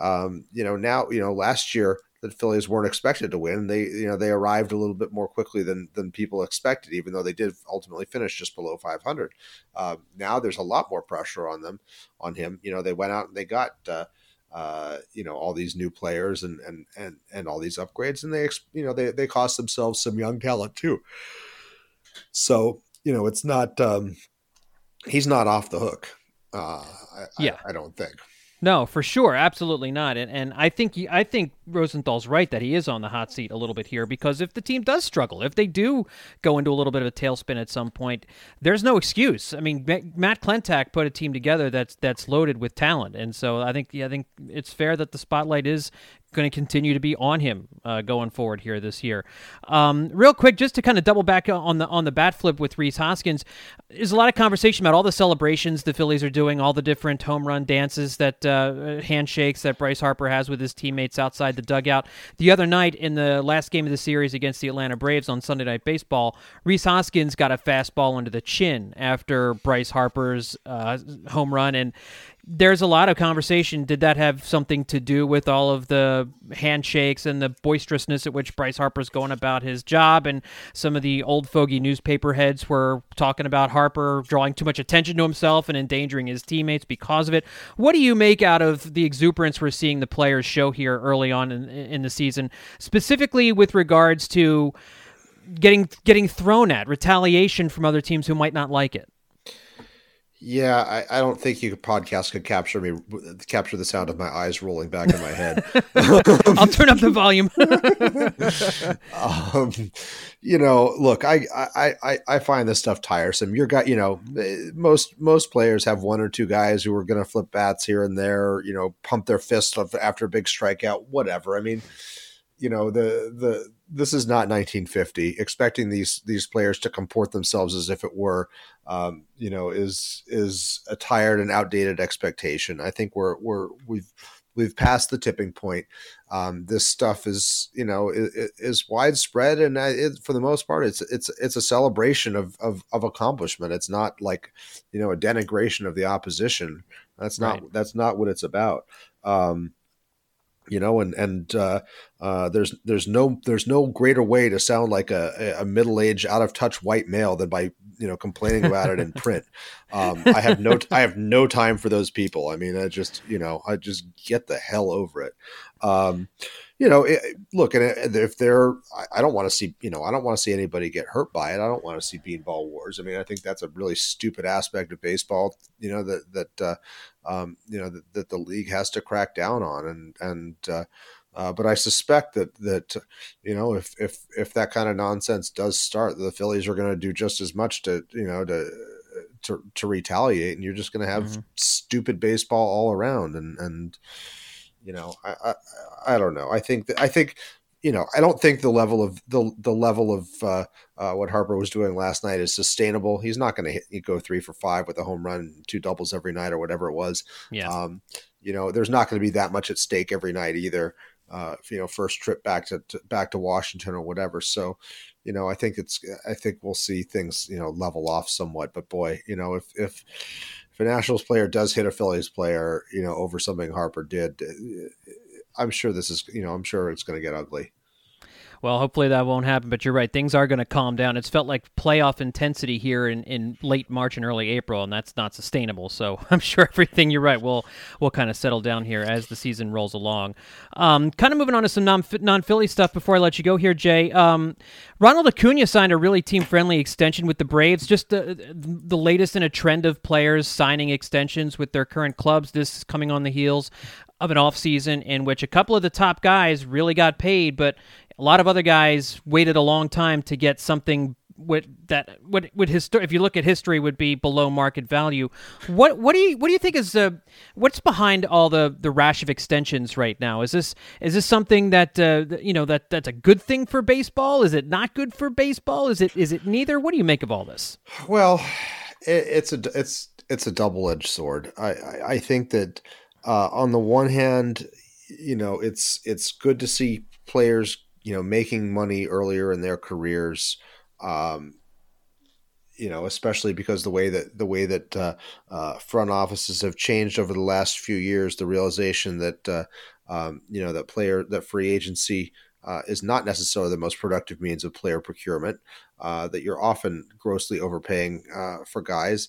Last year the Phillies weren't expected to win. They arrived a little bit more quickly than people expected, even though they did ultimately finish just below 500. Now there's a lot more pressure on him. They went out and they got all these new players and all these upgrades, and they cost themselves some young talent too. So it's not he's not off the hook. I don't think. No, for sure, absolutely not. And I think Rosenthal's right that he is on the hot seat a little bit here, because if the team does struggle, if they do go into a little bit of a tailspin at some point, there's no excuse. I mean, Matt Klentak put a team together that's loaded with talent, and so I think it's fair that the spotlight is going to continue to be on him going forward here this year. Real quick, just to kind of double back on the bat flip with Rhys Hoskins, there's a lot of conversation about all the celebrations the Phillies are doing, all the different home run dances, that handshakes that Bryce Harper has with his teammates outside the dugout. The other night in the last game of the series against the Atlanta Braves on Sunday Night Baseball, Rhys Hoskins got a fastball under the chin after Bryce Harper's home run, and there's a lot of conversation. Did that have something to do with all of the handshakes and the boisterousness at which Bryce Harper's going about his job? And some of the old fogey newspaper heads were talking about Harper drawing too much attention to himself and endangering his teammates because of it. What do you make out of the exuberance we're seeing the players show here early on in the season, specifically with regards to getting thrown at, retaliation from other teams who might not like it? Yeah, I don't think your podcast could capture the sound of my eyes rolling back in my head. I'll turn up the volume. Look, I find this stuff tiresome. Most players have one or two guys who are going to flip bats here and there, pump their fists after a big strikeout, whatever. I mean, this is not 1950. Expecting these players to comport themselves as if it were, is a tired and outdated expectation. I think we've passed the tipping point. This stuff is widespread, and for the most part, it's a celebration of accomplishment. It's not like a denigration of the opposition. That's not right. That's not what it's about. There's no greater way to sound like a middle-aged, out of touch white male than by complaining about it in print. I have no time for those people. I mean, I just get the hell over it. look, and if they're, I don't want to see, I don't want to see anybody get hurt by it. I don't want to see beanball wars. I mean, I think that's a really stupid aspect of baseball, that the league has to crack down on. But I suspect that if that kind of nonsense does start, the Phillies are going to do just as much to retaliate, and you're just going to have stupid baseball all around. And I don't know. I think I don't think the level of what Harper was doing last night is sustainable. He's not going to go 3 for 5 with a home run, 2 doubles every night or whatever it was. Yeah. There's not going to be that much at stake every night either. First trip back to Washington or whatever. So, I think we'll see things, level off somewhat. But boy, if a Nationals player does hit a Phillies player, over something Harper did, I'm sure I'm sure it's going to get ugly. Well, hopefully that won't happen, but you're right. Things are going to calm down. It's felt like playoff intensity here in late March and early April, and that's not sustainable. So I'm sure everything, you're right, will kind of settle down here as the season rolls along. Kind of moving on to some non-Philly stuff before I let you go here, Jay. Ronald Acuna signed a really team-friendly extension with the Braves, just the latest in a trend of players signing extensions with their current clubs. This is coming on the heels of an offseason in which a couple of the top guys really got paid, but a lot of other guys waited a long time to get something if you look at history, would be below market value. What do you think is what's behind all the rash of extensions right now? Is this something that that's a good thing for baseball? Is it not good for baseball? Is it neither? What do you make of all this? Well, it's a double-edged sword. I think that on the one hand, it's good to see players making money earlier in their careers, especially because the way that front offices have changed over the last few years, the realization that that free agency is not necessarily the most productive means of player procurement, that you're often grossly overpaying for guys.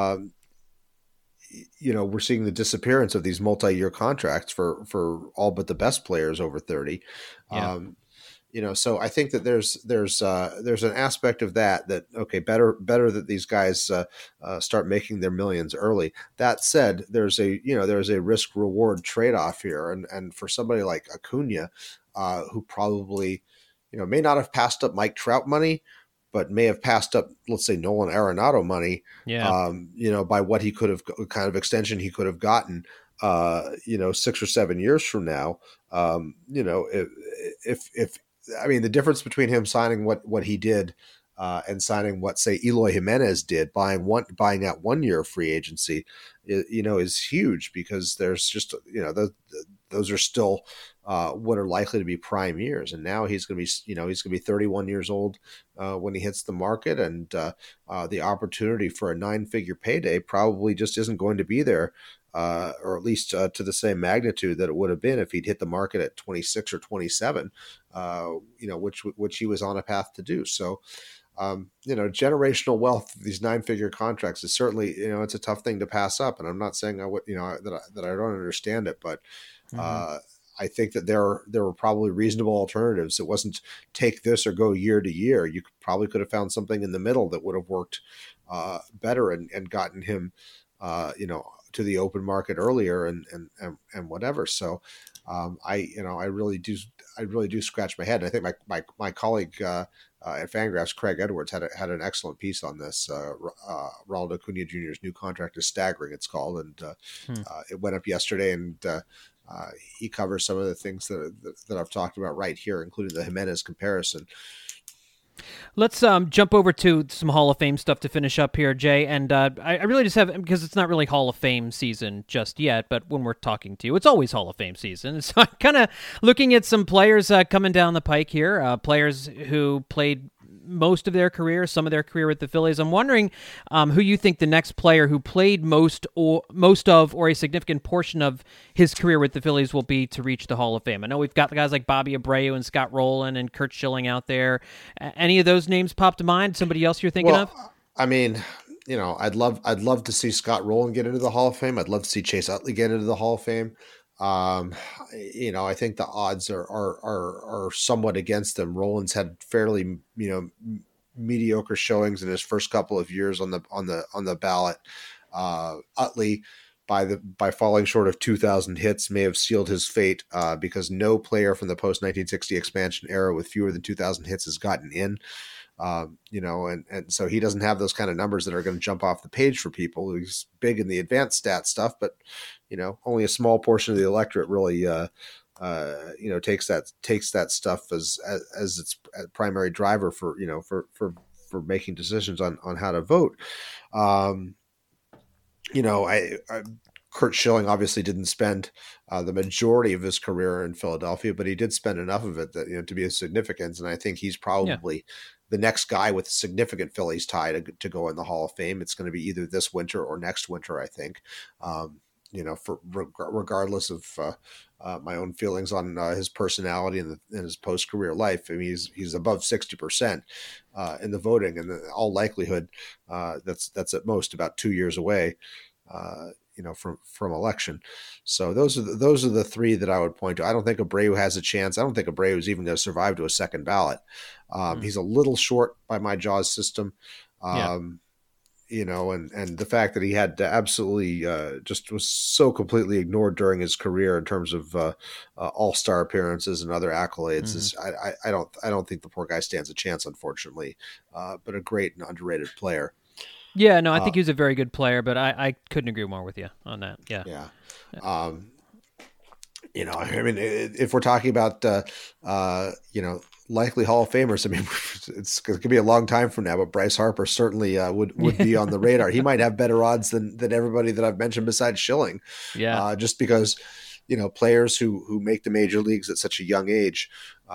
We're seeing the disappearance of these multi-year contracts for all but the best players over 30. Yeah. So I think that there's an aspect of that okay, better that these guys start making their millions early. That said, there's a risk reward trade-off here, and for somebody like Acuna, who probably may not have passed up Mike Trout money, but may have passed up, let's say, Nolan Arenado money. Yeah. By what he could have, kind of extension he could have gotten 6 or 7 years from now. If the difference between him signing what he did and signing what, say, Eloy Jimenez did, buying that 1 year free agency, is huge, because there's just, those are still what are likely to be prime years. And now he's going to be 31 years old when he hits the market, and the opportunity for a 9-figure payday probably just isn't going to be there. Or at least to the same magnitude that it would have been if he'd hit the market at 26 or 27, which he was on a path to do. So, generational wealth, these 9-figure contracts is certainly, it's a tough thing to pass up. And I'm not saying that I don't understand it, but I think that there were probably reasonable alternatives. It wasn't take this or go year to year. You probably could have found something in the middle that would have worked better and gotten him, to the open market earlier and whatever. So I really do scratch my head. And I think my colleague at Fangraphs, Craig Edwards, had an excellent piece on this. Ronald Acuna Jr.'s new contract is staggering, it's called, and it went up yesterday, and he covers some of the things that I've talked about right here, including the Jimenez comparison. Let's jump over to some Hall of Fame stuff to finish up here, Jay. And I really just have, because it's not really Hall of Fame season just yet, but when we're talking to you, it's always Hall of Fame season. So I'm kind of looking at some players coming down the pike here, players who played most of their career, some of their career with the Phillies. I'm wondering who you think the next player who played most of or a significant portion of his career with the Phillies will be to reach the Hall of Fame. I know we've got the guys like Bobby Abreu and Scott Rowland and Curt Schilling out there. Any of those names pop to mind? Somebody else you're thinking of? I mean, I'd love to see Scott Rowland get into the Hall of Fame. I'd love to see Chase Utley get into the Hall of Fame. I think the odds are somewhat against them. Rollins had fairly, mediocre showings in his first couple of years on the ballot. Utley, by falling short of 2,000 hits, may have sealed his fate because no player from the post 1960 expansion era with fewer than 2,000 hits has gotten in. And so he doesn't have those kind of numbers that are going to jump off the page for people. He's big in the advanced stat stuff, but only a small portion of the electorate really, takes that stuff as its primary driver for making decisions on how to vote. Curt Schilling obviously didn't spend the majority of his career in Philadelphia, but he did spend enough of it that, to be of significance. And I think he's probably the next guy with a significant Phillies tie to go in the Hall of Fame. It's going to be either this winter or next winter, I think. Regardless of my own feelings on his personality and his post-career life. I mean, he's above 60% in the voting, and in all likelihood, that's at most about 2 years away. From election. So those are the three that I would point to. I don't think Abreu has a chance. I don't think Abreu is even going to survive to a second ballot. He's a little short by my Jaws system. And the fact that he had absolutely just was so completely ignored during his career in terms of all-star appearances and other accolades is I don't think the poor guy stands a chance, unfortunately. But a great and underrated player. Yeah, no, I think he was a very good player, but I couldn't agree more with you on that. Yeah. Yeah. I mean, if we're talking about, likely Hall of Famers, I mean, it's going to be a long time from now, but Bryce Harper certainly would be on the radar. He might have better odds than everybody that I've mentioned besides Schilling. Yeah. Just because, players who make the major leagues at such a young age,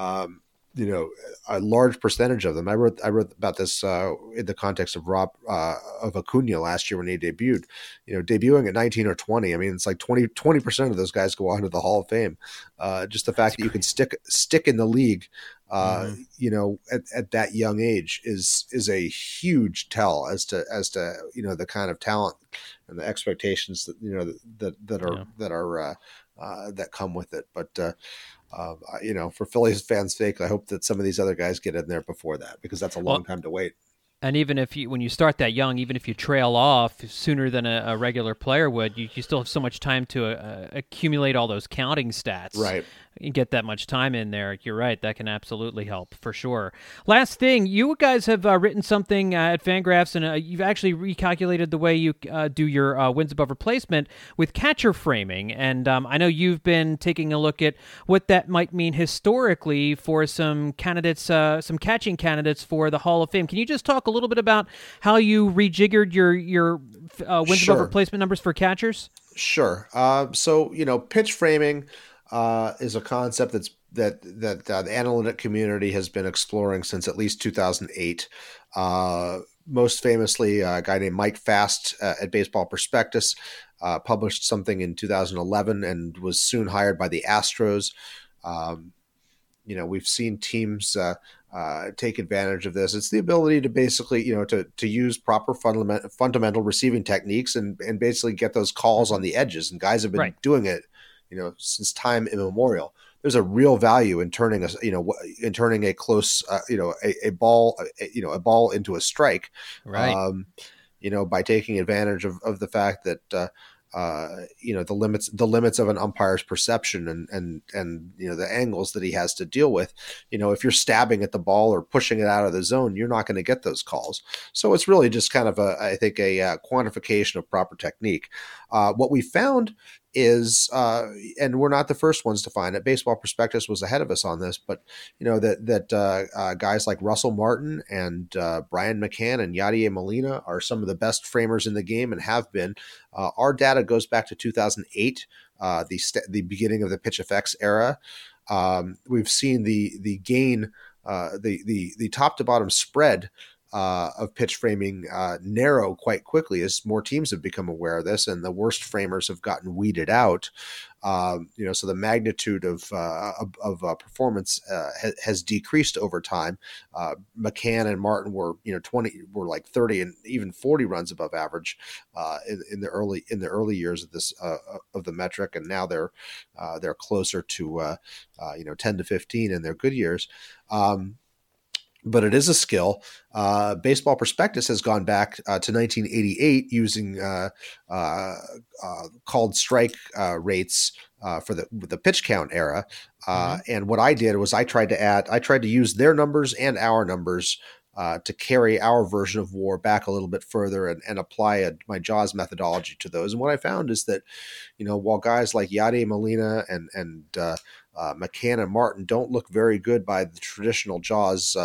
a large percentage of them. I wrote about this in the context of of Acuna last year when he debuted. Debuting at 19 or 20. I mean, it's like 20% of those guys go on to the Hall of Fame. Just the fact that you can stick in the league, at that young age is a huge tell as to the kind of talent and the expectations that come with it. But for Phillies fans' sake, I hope that some of these other guys get in there before that, because that's a long time to wait. And even if when you start that young, even if you trail off sooner than a regular player would, you still have so much time to accumulate all those counting stats. Right. You get that much time in there. You're right. That can absolutely help for sure. Last thing, you guys have written something at Fangraphs, and you've actually recalculated the way you do your wins above replacement with catcher framing. And I know you've been taking a look at what that might mean historically for some candidates, some catching candidates for the Hall of Fame. Can you just talk a little bit about how you rejiggered your wins above replacement numbers for catchers? Sure. So pitch framing is a concept that the analytic community has been exploring since at least 2008. Most famously, a guy named Mike Fast at Baseball Prospectus published something in 2011 and was soon hired by the Astros. We've seen teams take advantage of this. It's the ability to basically, to use proper fundamental receiving techniques and basically get those calls on the edges. And guys have been doing it, since time immemorial. There's a real value in turning a close, a ball into a strike, right? By taking advantage of the fact that, the limits of an umpire's perception and the angles that he has to deal with. If you're stabbing at the ball or pushing it out of the zone, you're not going to get those calls. So it's really just kind of a quantification of proper technique. What we found is, and we're not the first ones to find it. Baseball Prospectus was ahead of us on this, but that guys like Russell Martin and Brian McCann and Yadier Molina are some of the best framers in the game and have been. Our data goes back to 2008, the beginning of the PitchFX era. We've seen the gain, the top to bottom spread pitch framing narrow quite quickly as more teams have become aware of this, and the worst framers have gotten weeded out. So the magnitude of performance has decreased over time. McCann and Martin were like 30 and even 40 runs above average in the early years of this of the metric, and now they're closer to 10 to 15 in their good years. But it is a skill. Baseball Prospectus has gone back to 1988 using called strike rates for the pitch count era. And what I did was I tried to use their numbers and our numbers to carry our version of WAR back a little bit further and apply my JAWS methodology to those. And what I found is that, while guys like Yadier Molina and McCann and Martin don't look very good by the traditional JAWS,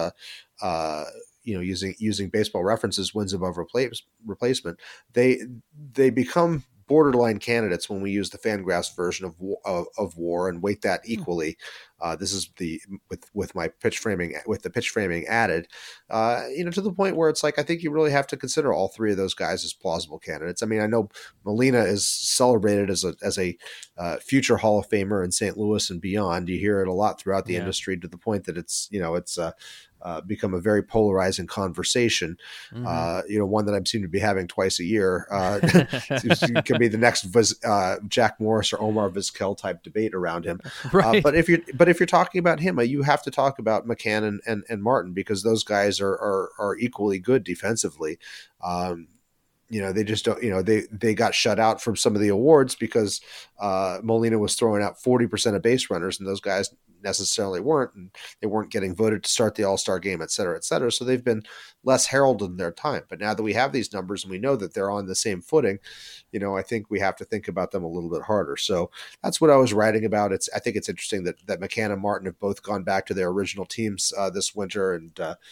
using baseball references, wins above replacement, they become borderline candidates when we use the Fangraphs version of WAR and weight that equally. This is with my pitch framing, with the pitch framing added, to the point where it's like, I think you really have to consider all three of those guys as plausible candidates. I mean, I know Molina is celebrated as a future Hall of Famer in St. Louis and beyond. You hear it a lot throughout the industry, to the point that it's become a very polarizing conversation. One that I seem to be having twice a year. It can be the next Jack Morris or Omar Vizquel type debate around him. Right. But if you're talking about him, you have to talk about McCann and Martin, because those guys are equally good defensively. They just don't, they got shut out from some of the awards because Molina was throwing out 40% of base runners, and those guys necessarily weren't, and they weren't getting voted to start the All-Star game, et cetera, et cetera. So they've been less heralded in their time. But now that we have these numbers and we know that they're on the same footing, I think we have to think about them a little bit harder. So that's what I was writing about. I think it's interesting that McCann and Martin have both gone back to their original teams this winter, and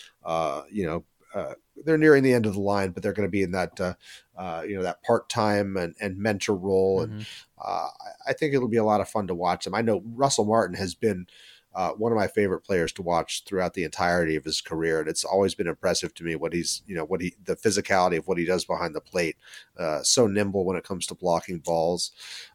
they're nearing the end of the line, but they're going to be in that that part-time and mentor role. And I think it'll be a lot of fun to watch them. I know Russell Martin has been one of my favorite players to watch throughout the entirety of his career. And it's always been impressive to me the physicality of what he does behind the plate. So nimble when it comes to blocking balls.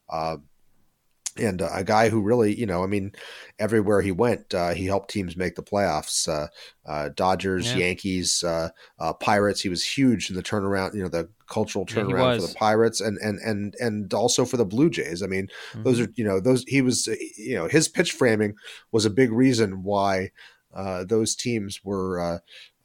And a guy who really, everywhere he went, he helped teams make the playoffs. Dodgers, Yankees, Pirates. He was huge in the turnaround, the cultural turnaround for the Pirates, and also for the Blue Jays. I mean, those are, he was, his pitch framing was a big reason why those teams were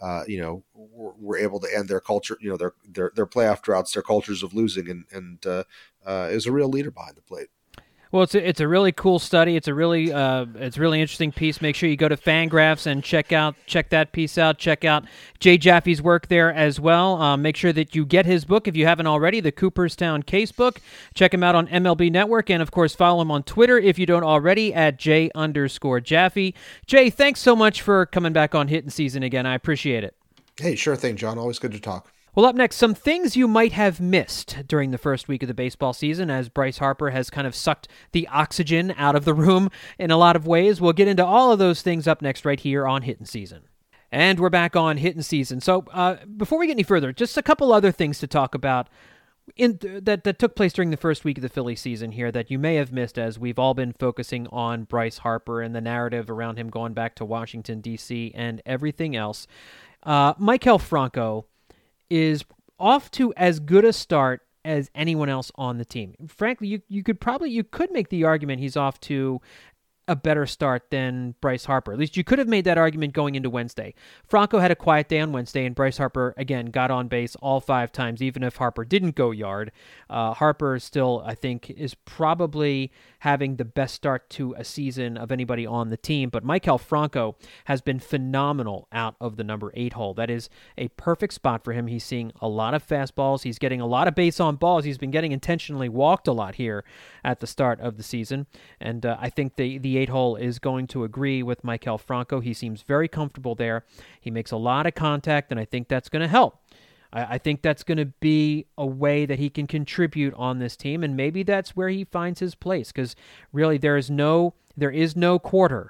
able to end their culture, their playoff droughts, their cultures of losing, and is a real leader behind the plate. Well, it's a really cool study. It's a really interesting piece. Make sure you go to Fangraphs and check that piece out. Check out Jay Jaffe's work there as well. Make sure that you get his book if you haven't already, the Cooperstown Case book. Check him out on MLB Network, and of course follow him on Twitter if you don't already at J_Jaffe. Jay, thanks so much for coming back on Hitting Season again. I appreciate it. Hey, sure thing, John. Always good to talk. Well, up next, some things you might have missed during the first week of the baseball season, as Bryce Harper has kind of sucked the oxygen out of the room in a lot of ways. We'll get into all of those things up next right here on Hitting Season. And we're back on Hitting Season. So before we get any further, just a couple other things to talk about that took place during the first week of the Philly season here that you may have missed, as we've all been focusing on Bryce Harper and the narrative around him going back to Washington, D.C. and everything else. Maikel Franco is off to as good a start as anyone else on the team. Frankly, you could make the argument he's off to a better start than Bryce Harper. At least you could have made that argument going into Wednesday. Franco had a quiet day on Wednesday, and Bryce Harper, again, got on base all 5 times, even if Harper didn't go yard. Harper still, I think, is probably having the best start to a season of anybody on the team, but Maikel Franco has been phenomenal out of the number 8 hole. That is a perfect spot for him. He's seeing a lot of fastballs. He's getting a lot of base on balls. He's been getting intentionally walked a lot here at the start of the season, and I think the 8 hole is going to agree with Maikel Franco. He seems very comfortable there. He makes a lot of contact, and I think that's going to help. I think that's going to be a way that he can contribute on this team, and maybe that's where he finds his place, because really there is no quarter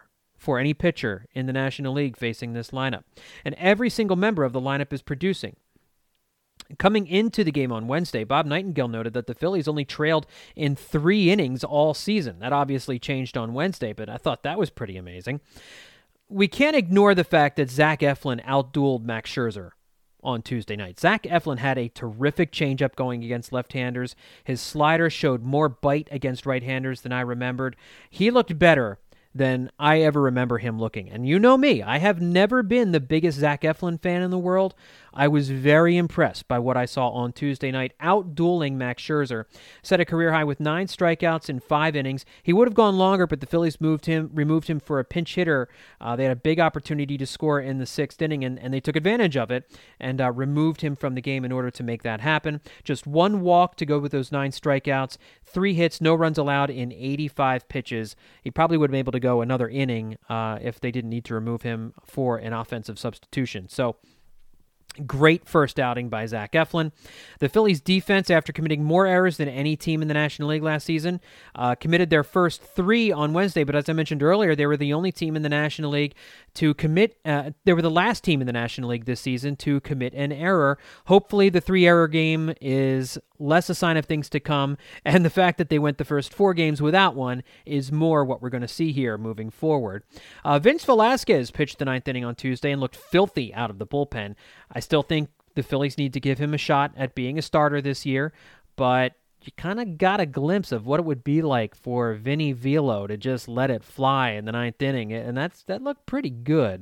for any pitcher in the National League facing this lineup. And every single member of the lineup is producing. Coming into the game on Wednesday, Bob Nightingale noted that the Phillies only trailed in 3 innings all season. That obviously changed on Wednesday, but I thought that was pretty amazing. We can't ignore the fact that Zach Eflin outdueled Max Scherzer on Tuesday night. Zach Eflin had a terrific changeup going against left-handers. His slider showed more bite against right-handers than I remembered. He looked better than I ever remember him looking. And you know me, I have never been the biggest Zach Eflin fan in the world. I was very impressed by what I saw on Tuesday night, out-dueling Max Scherzer. Set a career high with 9 strikeouts in 5 innings. He would have gone longer, but the Phillies removed him for a pinch hitter. They had a big opportunity to score in the 6th inning, and they took advantage of it and removed him from the game in order to make that happen. Just 1 walk to go with those 9 strikeouts, 3 hits, no runs allowed in 85 pitches. He probably would have been able to go another inning if they didn't need to remove him for an offensive substitution. So, great first outing by Zach Eflin. The Phillies' defense, after committing more errors than any team in the National League last season, committed their first 3 on Wednesday, but as I mentioned earlier, they were the only team in the National League to commit, they were the last team in the National League this season to commit an error. Hopefully the 3-error game is less a sign of things to come, and the fact that they went the first 4 games without one is more what we're going to see here moving forward. Vince Velasquez pitched the 9th inning on Tuesday and looked filthy out of the bullpen. I still think the Phillies need to give him a shot at being a starter this year, but you kind of got a glimpse of what it would be like for Vinny Velo to just let it fly in the 9th inning, and that looked pretty good.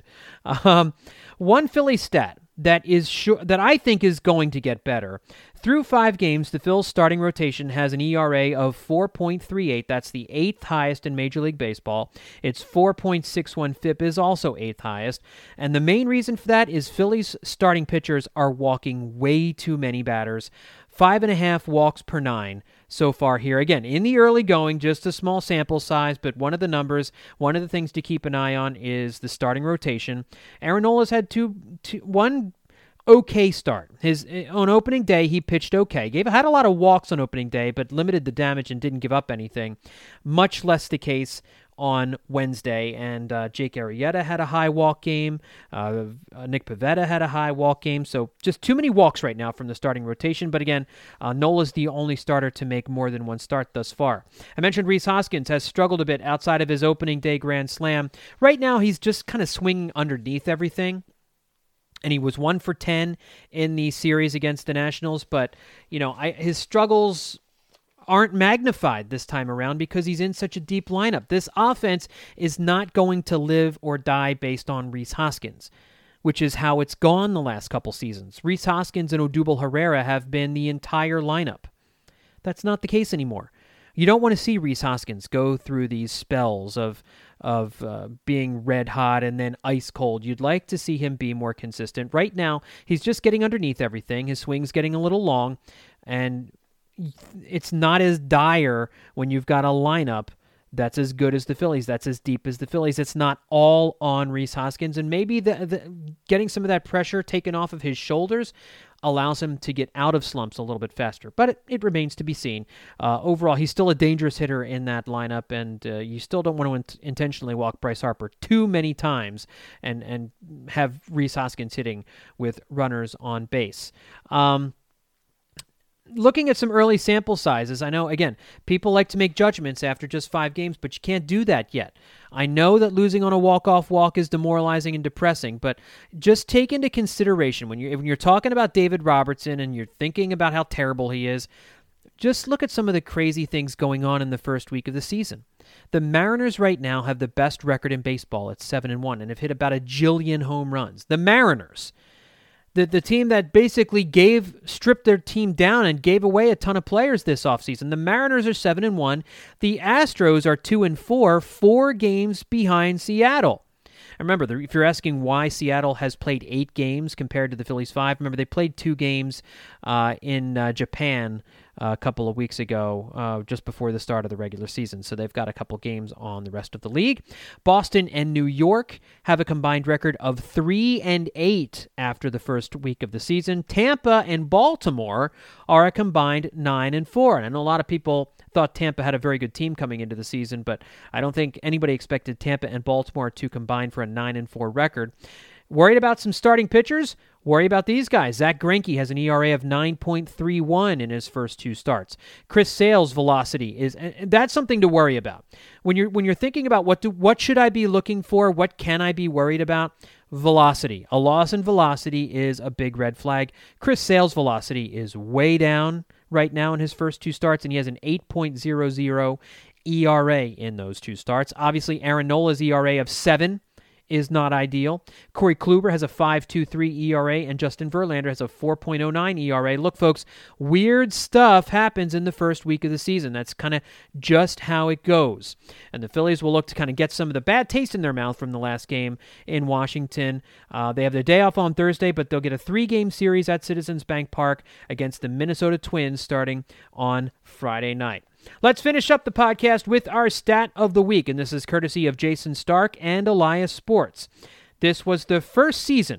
One Philly stat that I think is going to get better. Through 5 games, the Phil's starting rotation has an ERA of 4.38. That's the 8th highest in Major League Baseball. Its 4.61 FIP is also 8th highest. And the main reason for that is Philly's starting pitchers are walking way too many batters. 5.5 walks per 9 so far here. Again, in the early going, just a small sample size, but one of the things to keep an eye on is the starting rotation. Aaron Nola's had one okay start. On opening day, he pitched okay. Had a lot of walks on opening day, but limited the damage and didn't give up anything. Much less the case on Wednesday, and Jake Arrieta had a high walk game. Nick Pivetta had a high walk game, so just too many walks right now from the starting rotation, but again, Nola's the only starter to make more than one start thus far. I mentioned Rhys Hoskins has struggled a bit outside of his opening day grand slam. Right now, he's just kind of swinging underneath everything, and he was 1 for 10 in the series against the Nationals, but his struggles aren't magnified this time around because he's in such a deep lineup. This offense is not going to live or die based on Rhys Hoskins, which is how it's gone the last couple seasons. Rhys Hoskins and Odubel Herrera have been the entire lineup. That's not the case anymore. You don't want to see Rhys Hoskins go through these spells of being red hot and then ice cold. You'd like to see him be more consistent. Right now, he's just getting underneath everything. His swing's getting a little long, and it's not as dire when you've got a lineup that's as good as the Phillies, that's as deep as the Phillies. It's not all on Rhys Hoskins, and maybe getting some of that pressure taken off of his shoulders allows him to get out of slumps a little bit faster, but it remains to be seen. Overall, he's still a dangerous hitter in that lineup, and you still don't want to intentionally walk Bryce Harper too many times and have Rhys Hoskins hitting with runners on base. Looking at some early sample sizes, I know, again, people like to make judgments after just 5 games, but you can't do that yet. I know that losing on a walk-off walk is demoralizing and depressing, but just take into consideration when you're talking about David Robertson and you're thinking about how terrible he is, just look at some of the crazy things going on in the first week of the season. The Mariners right now have the best record in baseball at 7-1 and have hit about 1 jillion home runs. The Mariners. The team that basically stripped their team down and gave away a ton of players this offseason. The Mariners are 7-1. The Astros are 2-4, 4 games behind Seattle. And remember, if you're asking why Seattle has played 8 games compared to the Phillies 5, remember they played 2 games in Japan a couple of weeks ago, just before the start of the regular season. So they've got a couple games on the rest of the league. Boston and New York have a combined record of 3-8 after the first week of the season. Tampa and Baltimore are a combined 9-4. And I know a lot of people thought Tampa had a very good team coming into the season, but I don't think anybody expected Tampa and Baltimore to combine for a 9-4 record. Worried about some starting pitchers? Worry about these guys. Zach Greinke has an ERA of 9.31 in his first 2 starts. Chris Sale's velocity is, and that's something to worry about. When you're thinking about what should I be looking for, what can I be worried about? Velocity. A loss in velocity is a big red flag. Chris Sale's velocity is way down right now in his first 2 starts, and he has an 8.00 ERA in those 2 starts. Obviously, Aaron Nola's ERA of 7 is not ideal. Corey Kluber has a 5.23 ERA, and Justin Verlander has a 4.09 ERA. Look, folks, weird stuff happens in the first week of the season. That's kind of just how it goes. And the Phillies will look to kind of get some of the bad taste in their mouth from the last game in Washington. They have their day off on Thursday, but they'll get a 3-game series at Citizens Bank Park against the Minnesota Twins starting on Friday night. Let's finish up the podcast with our stat of the week, and this is courtesy of Jason Stark and Elias Sports. This was the first season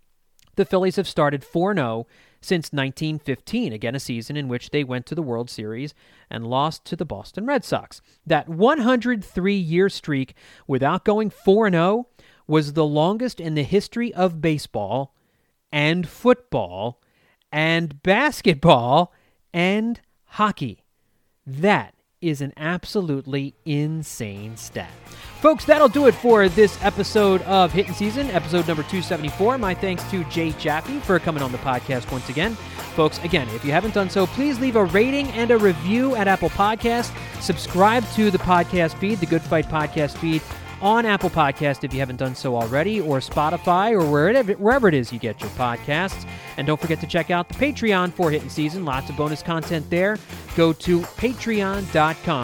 the Phillies have started 4-0 since 1915, again a season in which they went to the World Series and lost to the Boston Red Sox. That 103-year streak without going 4-0 was the longest in the history of baseball and football and basketball and hockey. That is an absolutely insane stat. Folks, that'll do it for this episode of Hittin' Season, episode number 274. My thanks to Jay Jaffe for coming on the podcast once again. Folks, again, if you haven't done so, please leave a rating and a review at Apple Podcasts. Subscribe to the podcast feed, the Good Fight podcast feed, on Apple Podcast if you haven't done so already, or Spotify, or wherever it is you get your podcasts. And don't forget to check out the Patreon for Hittin' Season. Lots of bonus content there. Go to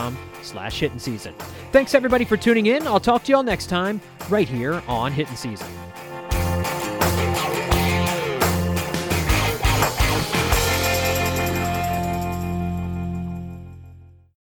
patreon.com/Hittin' Season. Thanks everybody for tuning in. I'll talk to you all next time right here on Hittin' Season.